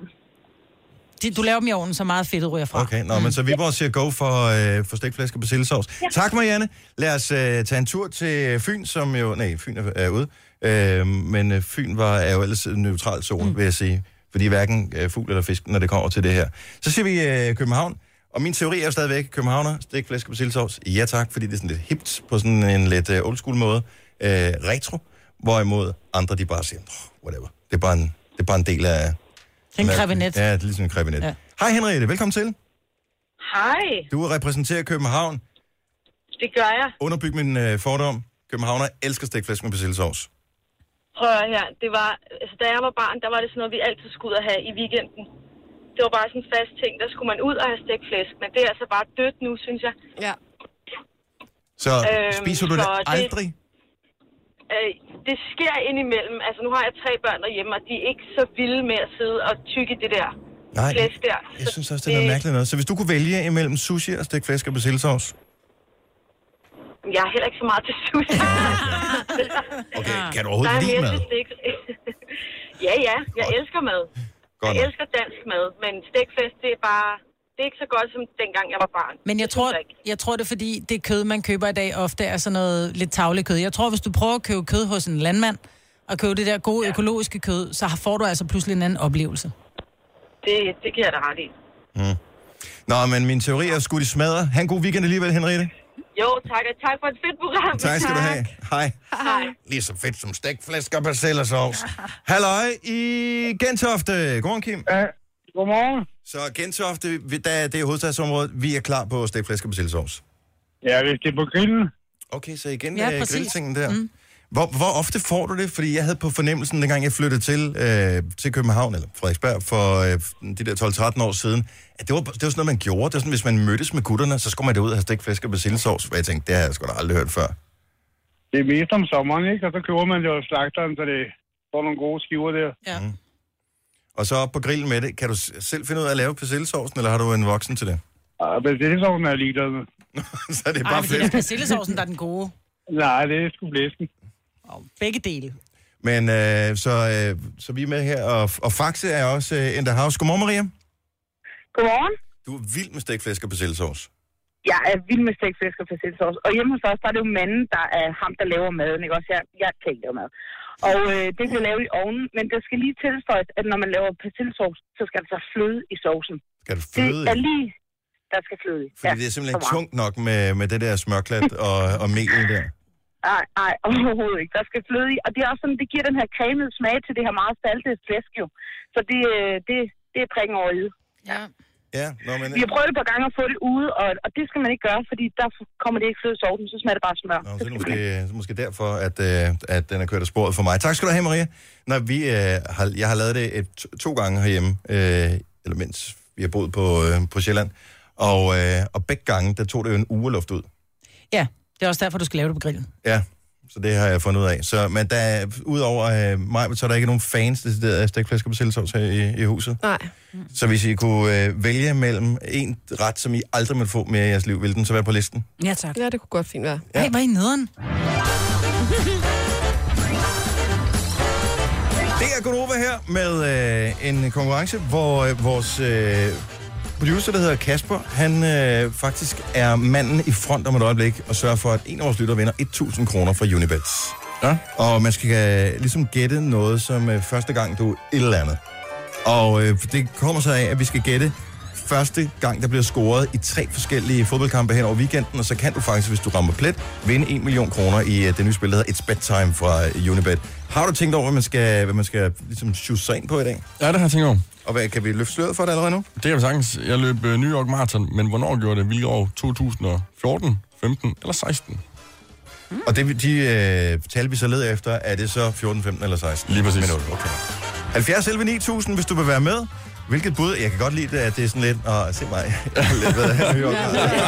Du laver dem i ovnen, så meget fedtet ryger fra. Okay, men så vi bare siger go for stegt flæsk og persillesovs. Ja. Tak, Marianne. Lad os tage en tur til Fyn, som jo... Nej, Fyn er ude. Men Fyn er jo ellers en neutral zone, vil jeg sige. Fordi hverken fugl eller fisk, når det kommer til det her. Så siger vi København. Og min teori er jo stadigvæk københavner, stegt flæsk og persillesovs. Ja tak, fordi det er sådan lidt hipt på sådan en lidt old school måde. Retro. Hvorimod andre, de bare siger, whatever. Det er bare en del af... En krebinet. Ja, det er ligesom en krebinet. Ja. Hej Henriette, velkommen til. Hej. Du repræsenterer København. Det gør jeg. Underbyg min fordom. Københavner elsker stegt flæsk med persillesovs. Prøv her, det var, altså da jeg var barn, der var det sådan noget, vi altid skulle ud og have i weekenden. Det var bare sådan en fast ting, der skulle man ud og have stegt flæsk, men det er altså bare dødt nu, synes jeg. Ja. Så spiser du det aldrig? Det sker indimellem. Altså, nu har jeg 3 børn derhjemme, og de er ikke så vilde med at sidde og tygge det der flæsk der. Jeg synes også, det er noget mærkeligt noget. Så hvis du kunne vælge imellem sushi og stegt flæsk og persillesovs? Jeg er heller ikke så meget til sushi. Okay, kan du overhovedet lide mad? Ja, jeg elsker mad. Jeg elsker dansk mad, men stegt flæsk, det er bare... Det er ikke så godt, som dengang jeg var barn. Men jeg tror, det er fordi, det kød, man køber i dag, ofte er sådan noget lidt tavligt kød. Jeg tror, hvis du prøver at købe kød hos en landmand, og købe det der gode økologiske kød, så får du altså pludselig en anden oplevelse. Det giver jeg dig ret i. Nå, men min teori er skudt i smadre. Ha' en god weekend alligevel, Henriette. Jo, tak. Og tak for et fedt program. Tak skal du have. Hej. Hej. Lige så fedt som stegt flæsk og persillesovs. Halløj i Gentofte. Godmorgen, Kim. Godmorgen. Så Gentofte, det er hovedstadsområdet. Vi er klar på stegt flæsk og persillesovs. Ja, hvis det er på grillen. Okay, så igen Ja, præcis. grilltingen der. Hvor ofte får du det? Fordi jeg havde på fornemmelsen, dengang jeg flyttede til København, eller Frederiksberg, for de der 12-13 år siden, at det var sådan noget, man gjorde. Det var sådan, hvis man mødtes med gutterne, så skulle man derud og have stegt flæsk og persillesovs, hvor jeg tænkte, det har jeg sgu da aldrig hørt før. Det er mest om sommeren, ikke? Og så køber man det jo slagteren, så det får nogle gode skiver der. Ja. Og så op på grillen med det. Kan du selv finde ud af at lave persillesovsen, eller har du en voksen til det? Persillesovsen er ligeglad med. Så er det bare det er persillesovsen, der er den gode. Nej, det er sgu blæsken. Begge dele. Men så vi er med her, og Faxe er også in the house. Godmorgen, Maria. Godmorgen. Du er vild med stegt flæsk og persillesovs. Jeg er vild med stegt flæsk og persillesovs. Og hjemme hos os, der er det jo manden, der er ham, der laver maden, ikke også? Jeg kan ikke lave mad. Og det bliver lavet i ovnen, men der skal lige tilføjes, at når man laver persillesovs, så skal der så fløde i sovsen. Skal der fløde? Det er lige, der skal fløde i. Fordi det er simpelthen tungt nok med det der smørklat og mel der. Nej, overhovedet ikke. Der skal fløde i. Og det er også sådan, det giver den her cremede smag til det her meget saltede flæsk jo. Så det er prikken over i. Ja, men... Vi har prøvet et par gange at få det ude, og det skal man ikke gøre, fordi der kommer det ikke fløde i sovsen, så smager det bare smør. Så er det måske derfor, at den er kørt af sporet for mig. Tak skal du have, Maria. Når jeg har lavet det 2 gange herhjemme, eller mens vi har boet på Sjælland, og begge gange, der tog det jo en uge luft ud. Ja, det er også derfor, du skal lave det på grillen. Ja, så det har jeg fundet ud af. Så, men udover mig, så er der ikke nogen fans decideret af stegt flæsk og persillesovs her i huset. Nej. Så hvis I kunne vælge mellem en ret, som I aldrig må få mere i jeres liv, ville den så være på listen? Ja, tak. Ja, det kunne godt fint være. Hey, hvor er I nederen? Det er Gunova her med en konkurrence, hvor vores producer, der hedder Kasper, han faktisk er manden i front om et øjeblik og sørger for, at en af vores lytter vinder 1.000 kroner fra Unibet. Ja. Og man skal ligesom gætte noget som første gang, du et eller andet. Og det kommer så af, at vi skal gætte første gang, der bliver scoret i 3 forskellige fodboldkampe hen over weekenden, og så kan du faktisk, hvis du rammer plet, vinde 1 million kroner i det nye spil, der hedder It's Bedtime fra Unibet. Har du tænkt over, hvad man skal ligesom shoot sig ind på i dag? Ja, det har jeg tænkt over. Og kan vi løfte sløret for det allerede nu? Det kan vi sagtens. Jeg løb New York Marathon, men hvornår gjorde det? Hvilket år? 2014, 15 eller 16? Og de tal, vi så leder efter, er det så 14, 15 eller 16? Lige præcis. Minutter. Okay. 70 11 9000, hvis du vil være med. Hvilket bud? Jeg kan godt lide det, at det er sådan lidt... se mig. Jeg har lidt været her New York.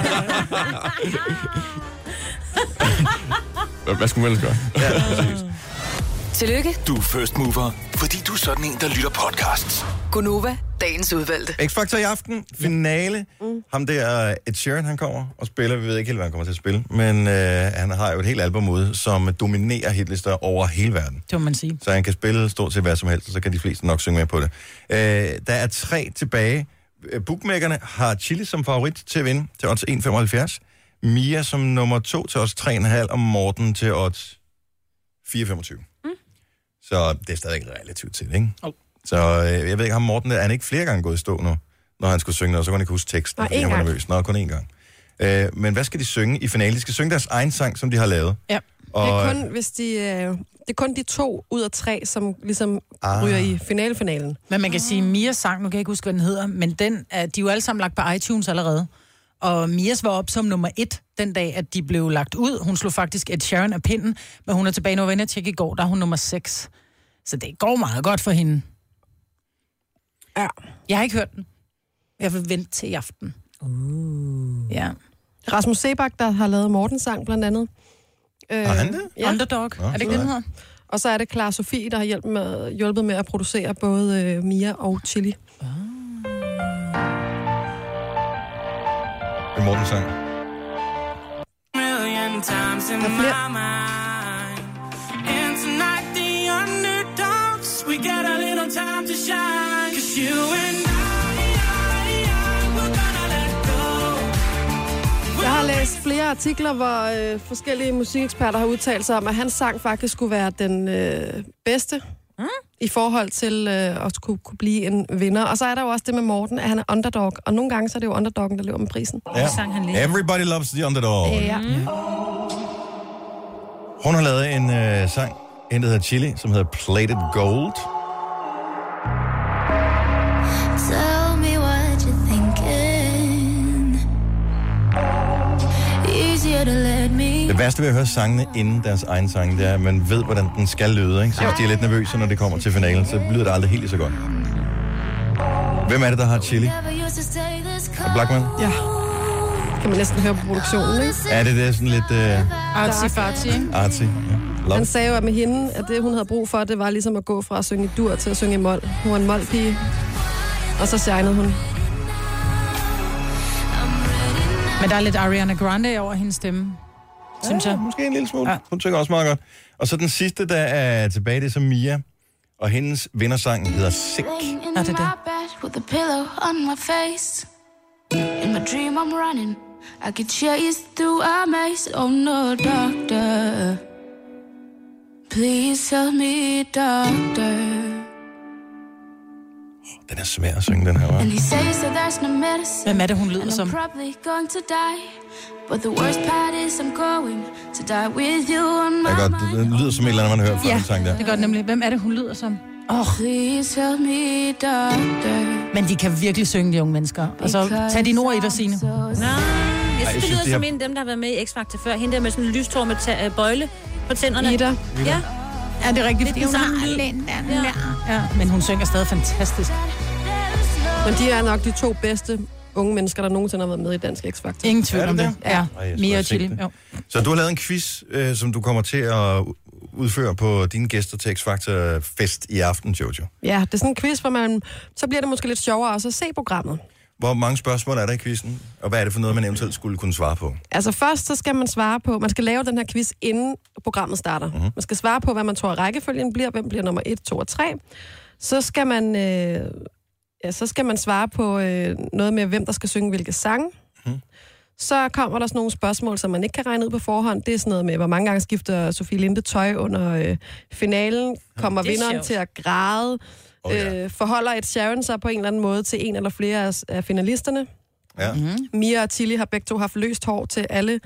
Hvad skulle man ellers gøre? Ja, præcis. Tillykke. Du er first mover, fordi du er sådan en, der lytter podcasts. Gunova, dagens udvalgte. X-Factor i aften, finale. Ham der, Ed Sheeran, han kommer og spiller. Vi ved ikke helt, hvad han kommer til at spille. Men han har jo et helt album ude, som dominerer hitlister over hele verden. Det må man sige. Så han kan spille stort set hvad som helst, og så kan de fleste nok synge med på det. Der er 3 tilbage. Bookmakerne har Chili som favorit til at vinde til odds 1,75. Mia som nummer 2 til odds 3,5, og Morten til odds 4,25. Så det er stadig relativt til, ikke? Så jeg ved ikke, ham Morten, er han ikke flere gange gået i stå nu, når han skulle synge noget, så kunne han ikke huske teksten, fordi han var nervøs. Nå, kun 1 gang. Men hvad skal de synge i finalen? De skal synge deres egen sang, som de har lavet. Ja. Og Det er kun, hvis det er kun de 2 ud af 3, som ligesom ryger i finalen. Men man kan sige, Mias sang, nu kan jeg ikke huske, hvad den hedder, men de er jo alle sammen lagt på iTunes allerede. Og Mias var op som nummer 1 den dag, at de blev lagt ud. Hun slog faktisk Ed Sheeran af pinden, men hun er tilbage, når vi ender tjekke i går, der er hun nummer 6. Så det går meget godt for hende. Ja. Jeg har ikke hørt den. Jeg vil vente til i aften. Ja. Rasmus Sebak, der har lavet Mortens sang, blandt andet. Har han det? Ja. Underdog. Nå, er det ikke det, den hedder? Og så er det Clara Sofie, der har hjulpet med at producere både Mia og Chili. Det er Mortens sang. Million times in my mind. And tonight the underdogs, we got a little time to shine. 'Cause you and we're gonna let go. Jeg har læst flere artikler, hvor forskellige musikeksperter har udtalt sig om, at hans sang faktisk skulle være den bedste i forhold til at kunne blive en vinder. Og så er der jo også det med Morten, at han er underdog. Og nogle gange så er det jo underdoggen, der løber med prisen. Ja. Everybody loves the underdog. Ja. Hun har lavet en sang, en der hedder Chili, som hedder Plated Gold. Tell me what you're thinking. Easier to let me. Det Det værste ved at høre sangene inden deres egen sang, det er, at man ved, hvordan den skal lyde, ikke? Så hvis de er lidt nervøse, når det kommer til finalen, så lyder det aldrig helt så godt. Hvem er det, der har Chili? Blackman? Ja. Kan man næsten høre på produktionen, ikke? Er det sådan lidt... Artsy-fartsy, ikke? Artsy, ja. Han sagde jo, at med hende, at det, hun havde brug for, det var ligesom at gå fra at synge i dur til at synge i mol. Hun var en molpige, og så shinede hun. Men der er lidt Ariana Grande over hendes stemme, synes jeg. Måske en lille smule. Ja. Hun synger også meget godt. Og så den sidste, der er tilbage, det er så Mia. Og hendes vindersang hedder Sick. Er det det? With a pillow on my face. In my dream I'm running. I get chased through a maze. Oh no, doctor. Please tell me, doctor. Den er svær at synge, den her, hva'? And he says that there's no medicine. Hvem er det, hun lyder and I'm som? probably going to die. But the worst part is I'm going to die with you on my Det er godt. Det lyder som et eller andet, man har hørt fra Ja, den sang der. det gør det nemlig. Hvem er det, hun lyder som? Please tell me, doctor. Men de kan virkelig synge, de unge mennesker. Altså, tag dine ord i dig, Signe. Nej, jeg synes, det lyder som en af dem, der har været med i X-Factor før. Hende der med sådan en lystår med bøjle på tænderne. Ida. Ja. Er det rigtigt? Fordi hun har Ja, men hun synger stadig fantastisk. Men de er nok de 2 bedste unge mennesker, der nogensinde har været med i Dansk X-Factor. Ingen tvivl om det. Ja, Mia og Chili. Så du har lavet en quiz, som du kommer til at udføre på dine gæster til X-Factor Fest i aften, Jojo. Ja, det er sådan en quiz, hvor så bliver det måske lidt sjovere også at se programmet. Hvor mange spørgsmål er der i quizzen? Og hvad er det for noget, man eventuelt skulle kunne svare på? Altså først, så skal man svare på, man skal lave den her quiz, inden programmet starter. Mhm. Man skal svare på, hvad man tror, rækkefølgen bliver, hvem bliver nummer 1, 2 og 3. Så skal man svare på noget med, hvem der skal synge hvilke sange. Så kommer der sådan nogle spørgsmål, som man ikke kan regne ud på forhånd. Det er sådan noget med, hvor mange gange skifter Sofie Linde tøj under finalen. Kommer vinderen til at græde? Forholder Ed Sheeran sig på en eller anden måde til en eller flere af finalisterne? Ja. Mia og Tilly har begge to haft løst hår til alle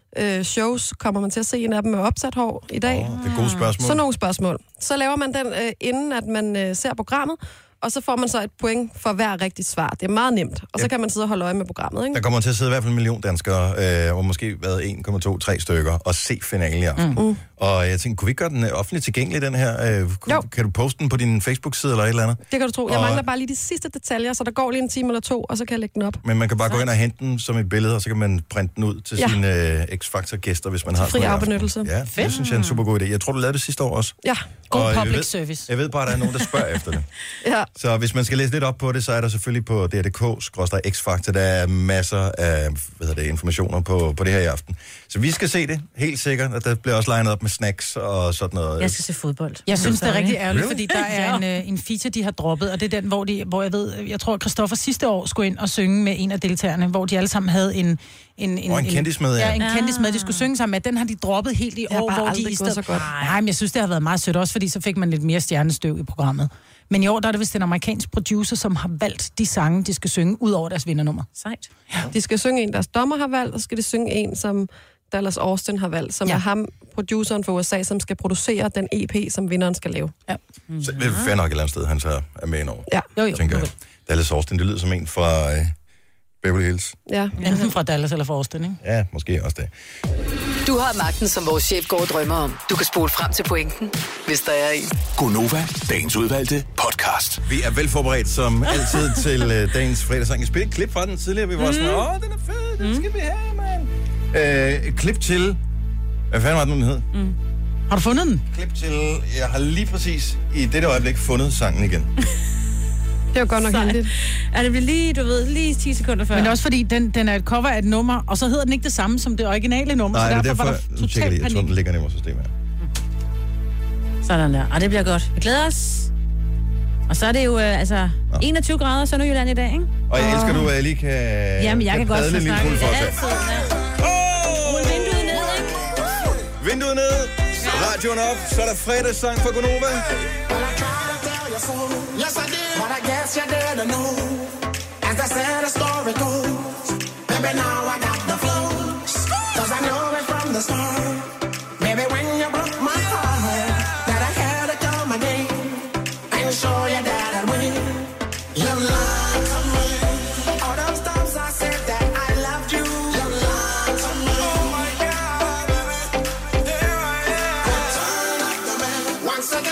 shows. Kommer man til at se en af dem med opsat hår i dag? Det er gode spørgsmål. Så nogle spørgsmål. Så laver man den, inden at man ser programmet, og så får man så et point for hver rigtigt svar. Det er meget nemt. Og så kan man sidde og holde øje med programmet, ikke? Der kommer til at sidde i hvert fald 1 million danskere, og måske været 1,2-3 stykker, og se finalen i aften. Og jeg tænkte, kunne vi ikke gøre den offentligt tilgængelig, den her? Kan du poste den på din Facebook-side eller et eller andet? Det kan du tro. Jeg mangler bare lige de sidste detaljer, så der går lige 1 time eller 2, og så kan jeg lægge den op. Men man kan bare gå ind og hente den som et billede, og så kan man printe den ud til sine X-Factor-gæster, hvis man har fri afbenyttelse. Ja, det synes jeg er en super god idé. Jeg tror, du lavede det sidste år også. Ja, god public service. Jeg ved bare, at der er nogen, der spørger efter det. Ja. Så hvis man skal læse lidt op på det, så er der selvfølgelig på dr.dk/X-Factor, der er masser af informationer på det her i aften. Så vi skal se det, helt sikkert, og der bliver også legnet op med snacks og sådan noget. Jeg skal se fodbold. Jeg synes, det er rigtig ærgerligt, fordi der er en feature, de har droppet, og det er den, hvor jeg tror, Christoffer sidste år skulle ind og synge med en af deltagerne, hvor de alle sammen havde en kendis med, en kendis med, de skulle synge sammen med. Den har de droppet helt i år, hvor de i stedet... så godt. Nej, men jeg synes, det har været meget sødt også, fordi så fik man lidt mere stjernestøv i programmet. Men i år, der er det vist en amerikansk producer, som har valgt de sange, de skal synge, ud over deres vindernummer. Sejt. Ja. De skal synge en, deres dommer har valgt, og så skal de synge en, som Dallas Austin har valgt, som er ham, produceren for USA, som skal producere den EP, som vinderen skal lave. Ja. Så det er fair nok et eller andet sted, han så er med indover. Ja. Jo. Tænker jeg. Dallas Austin, det lyder som en fra Beverly Hills. Ja. Enten fra Dallas eller fra Austin, ikke? Ja, måske også det. Du har magten, som vores chef går og drømmer om. Du kan spole frem til pointen, hvis der er en. Gonova, dagens udvalgte podcast. Vi er velforberedt som altid til dagens fredagssang. Jeg spillede et klip fra den tidligere. Vi var sådan, den er fed, den skal vi have, mand. Et klip til... Hvad fanden var det nu, den hed? Har du fundet den? Klip til... Jeg har lige præcis i dette øjeblik fundet sangen igen. Det var godt nok heldigt. Ja, det bliver lige 10 sekunder før. Men det er også fordi, den er et cover af et nummer, og så hedder den ikke det samme som det originale nummer. Nej, så det er derfor var derfor, der nu tjekker total jeg tror, panik. den ligger i vores system her. Sådan der. Og det bliver godt. Vi glæder os. Og så er det jo 21 grader i Sønderjylland i dag, ikke? Og jeg elsker, du lige kan... Jamen, jeg kan godt padle en lille snakke. smule for os. Altid, Rul vinduet ned, ikke? Vinduet ned, radioen op, så er der fredagssang for Gonova. Yes, I did, but I guess you didn't know. As I said, the story goes. Maybe now I got the flow. Cause I know it from the start. Maybe when you broke my heart, that I had to come again and show you that I'd win. You lied to me. All those times I said that I loved you. You lied to me. Oh my God, baby.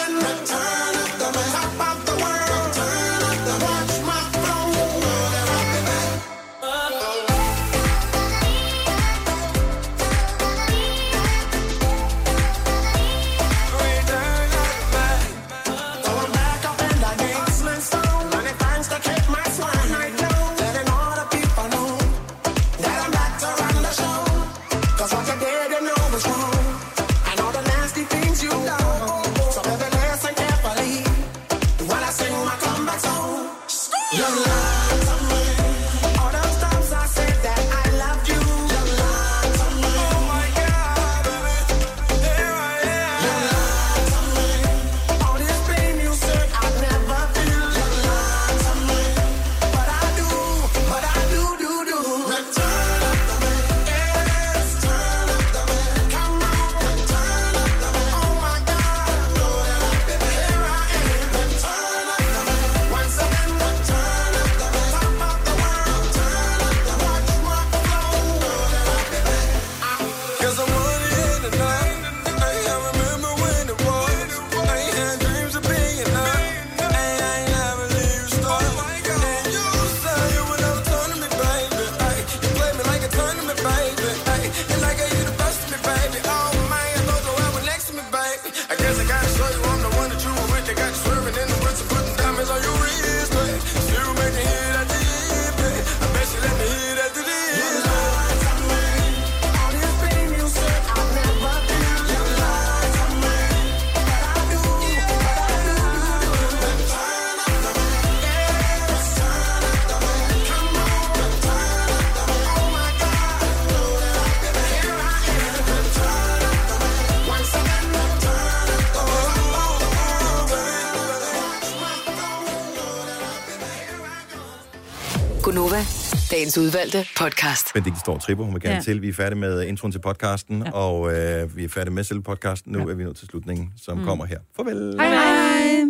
Gunova, dagens udvalgte podcast. Benedikte står og tripper, hun vil gerne til. Vi er færdige med introen til podcasten, og vi er færdige med selve podcasten. Nu er vi nået til slutningen, som kommer her. Farvel! Hej hej!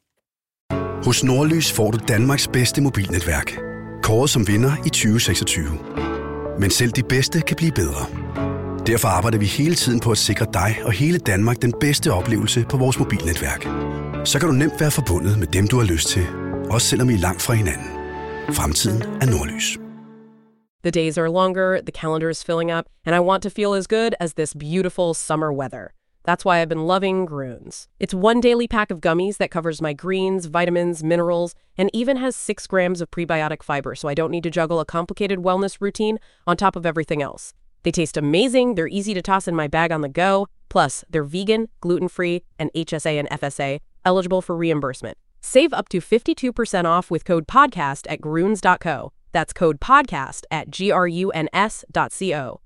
Hos Nordlys får du Danmarks bedste mobilnetværk. Kåret som vinder i 2026. Men selv de bedste kan blive bedre. Derfor arbejder vi hele tiden på at sikre dig og hele Danmark den bedste oplevelse på vores mobilnetværk. Så kan du nemt være forbundet med dem, du har lyst til. Også selvom I er langt fra hinanden. Fremtiden er Nordlys. The days are longer, the calendar is filling up, and I want to feel as good as this beautiful summer weather. That's why I've been loving Grüns. It's one daily pack of gummies that covers my greens, vitamins, minerals, and even has 6 grams of prebiotic fiber, so I don't need to juggle a complicated wellness routine on top of everything else. They taste amazing, they're easy to toss in my bag on the go, plus they're vegan, gluten-free, and HSA and FSA, eligible for reimbursement. Save up to 52% off with code PODCAST at Grüns.co. That's code PODCAST at GRUNS.co.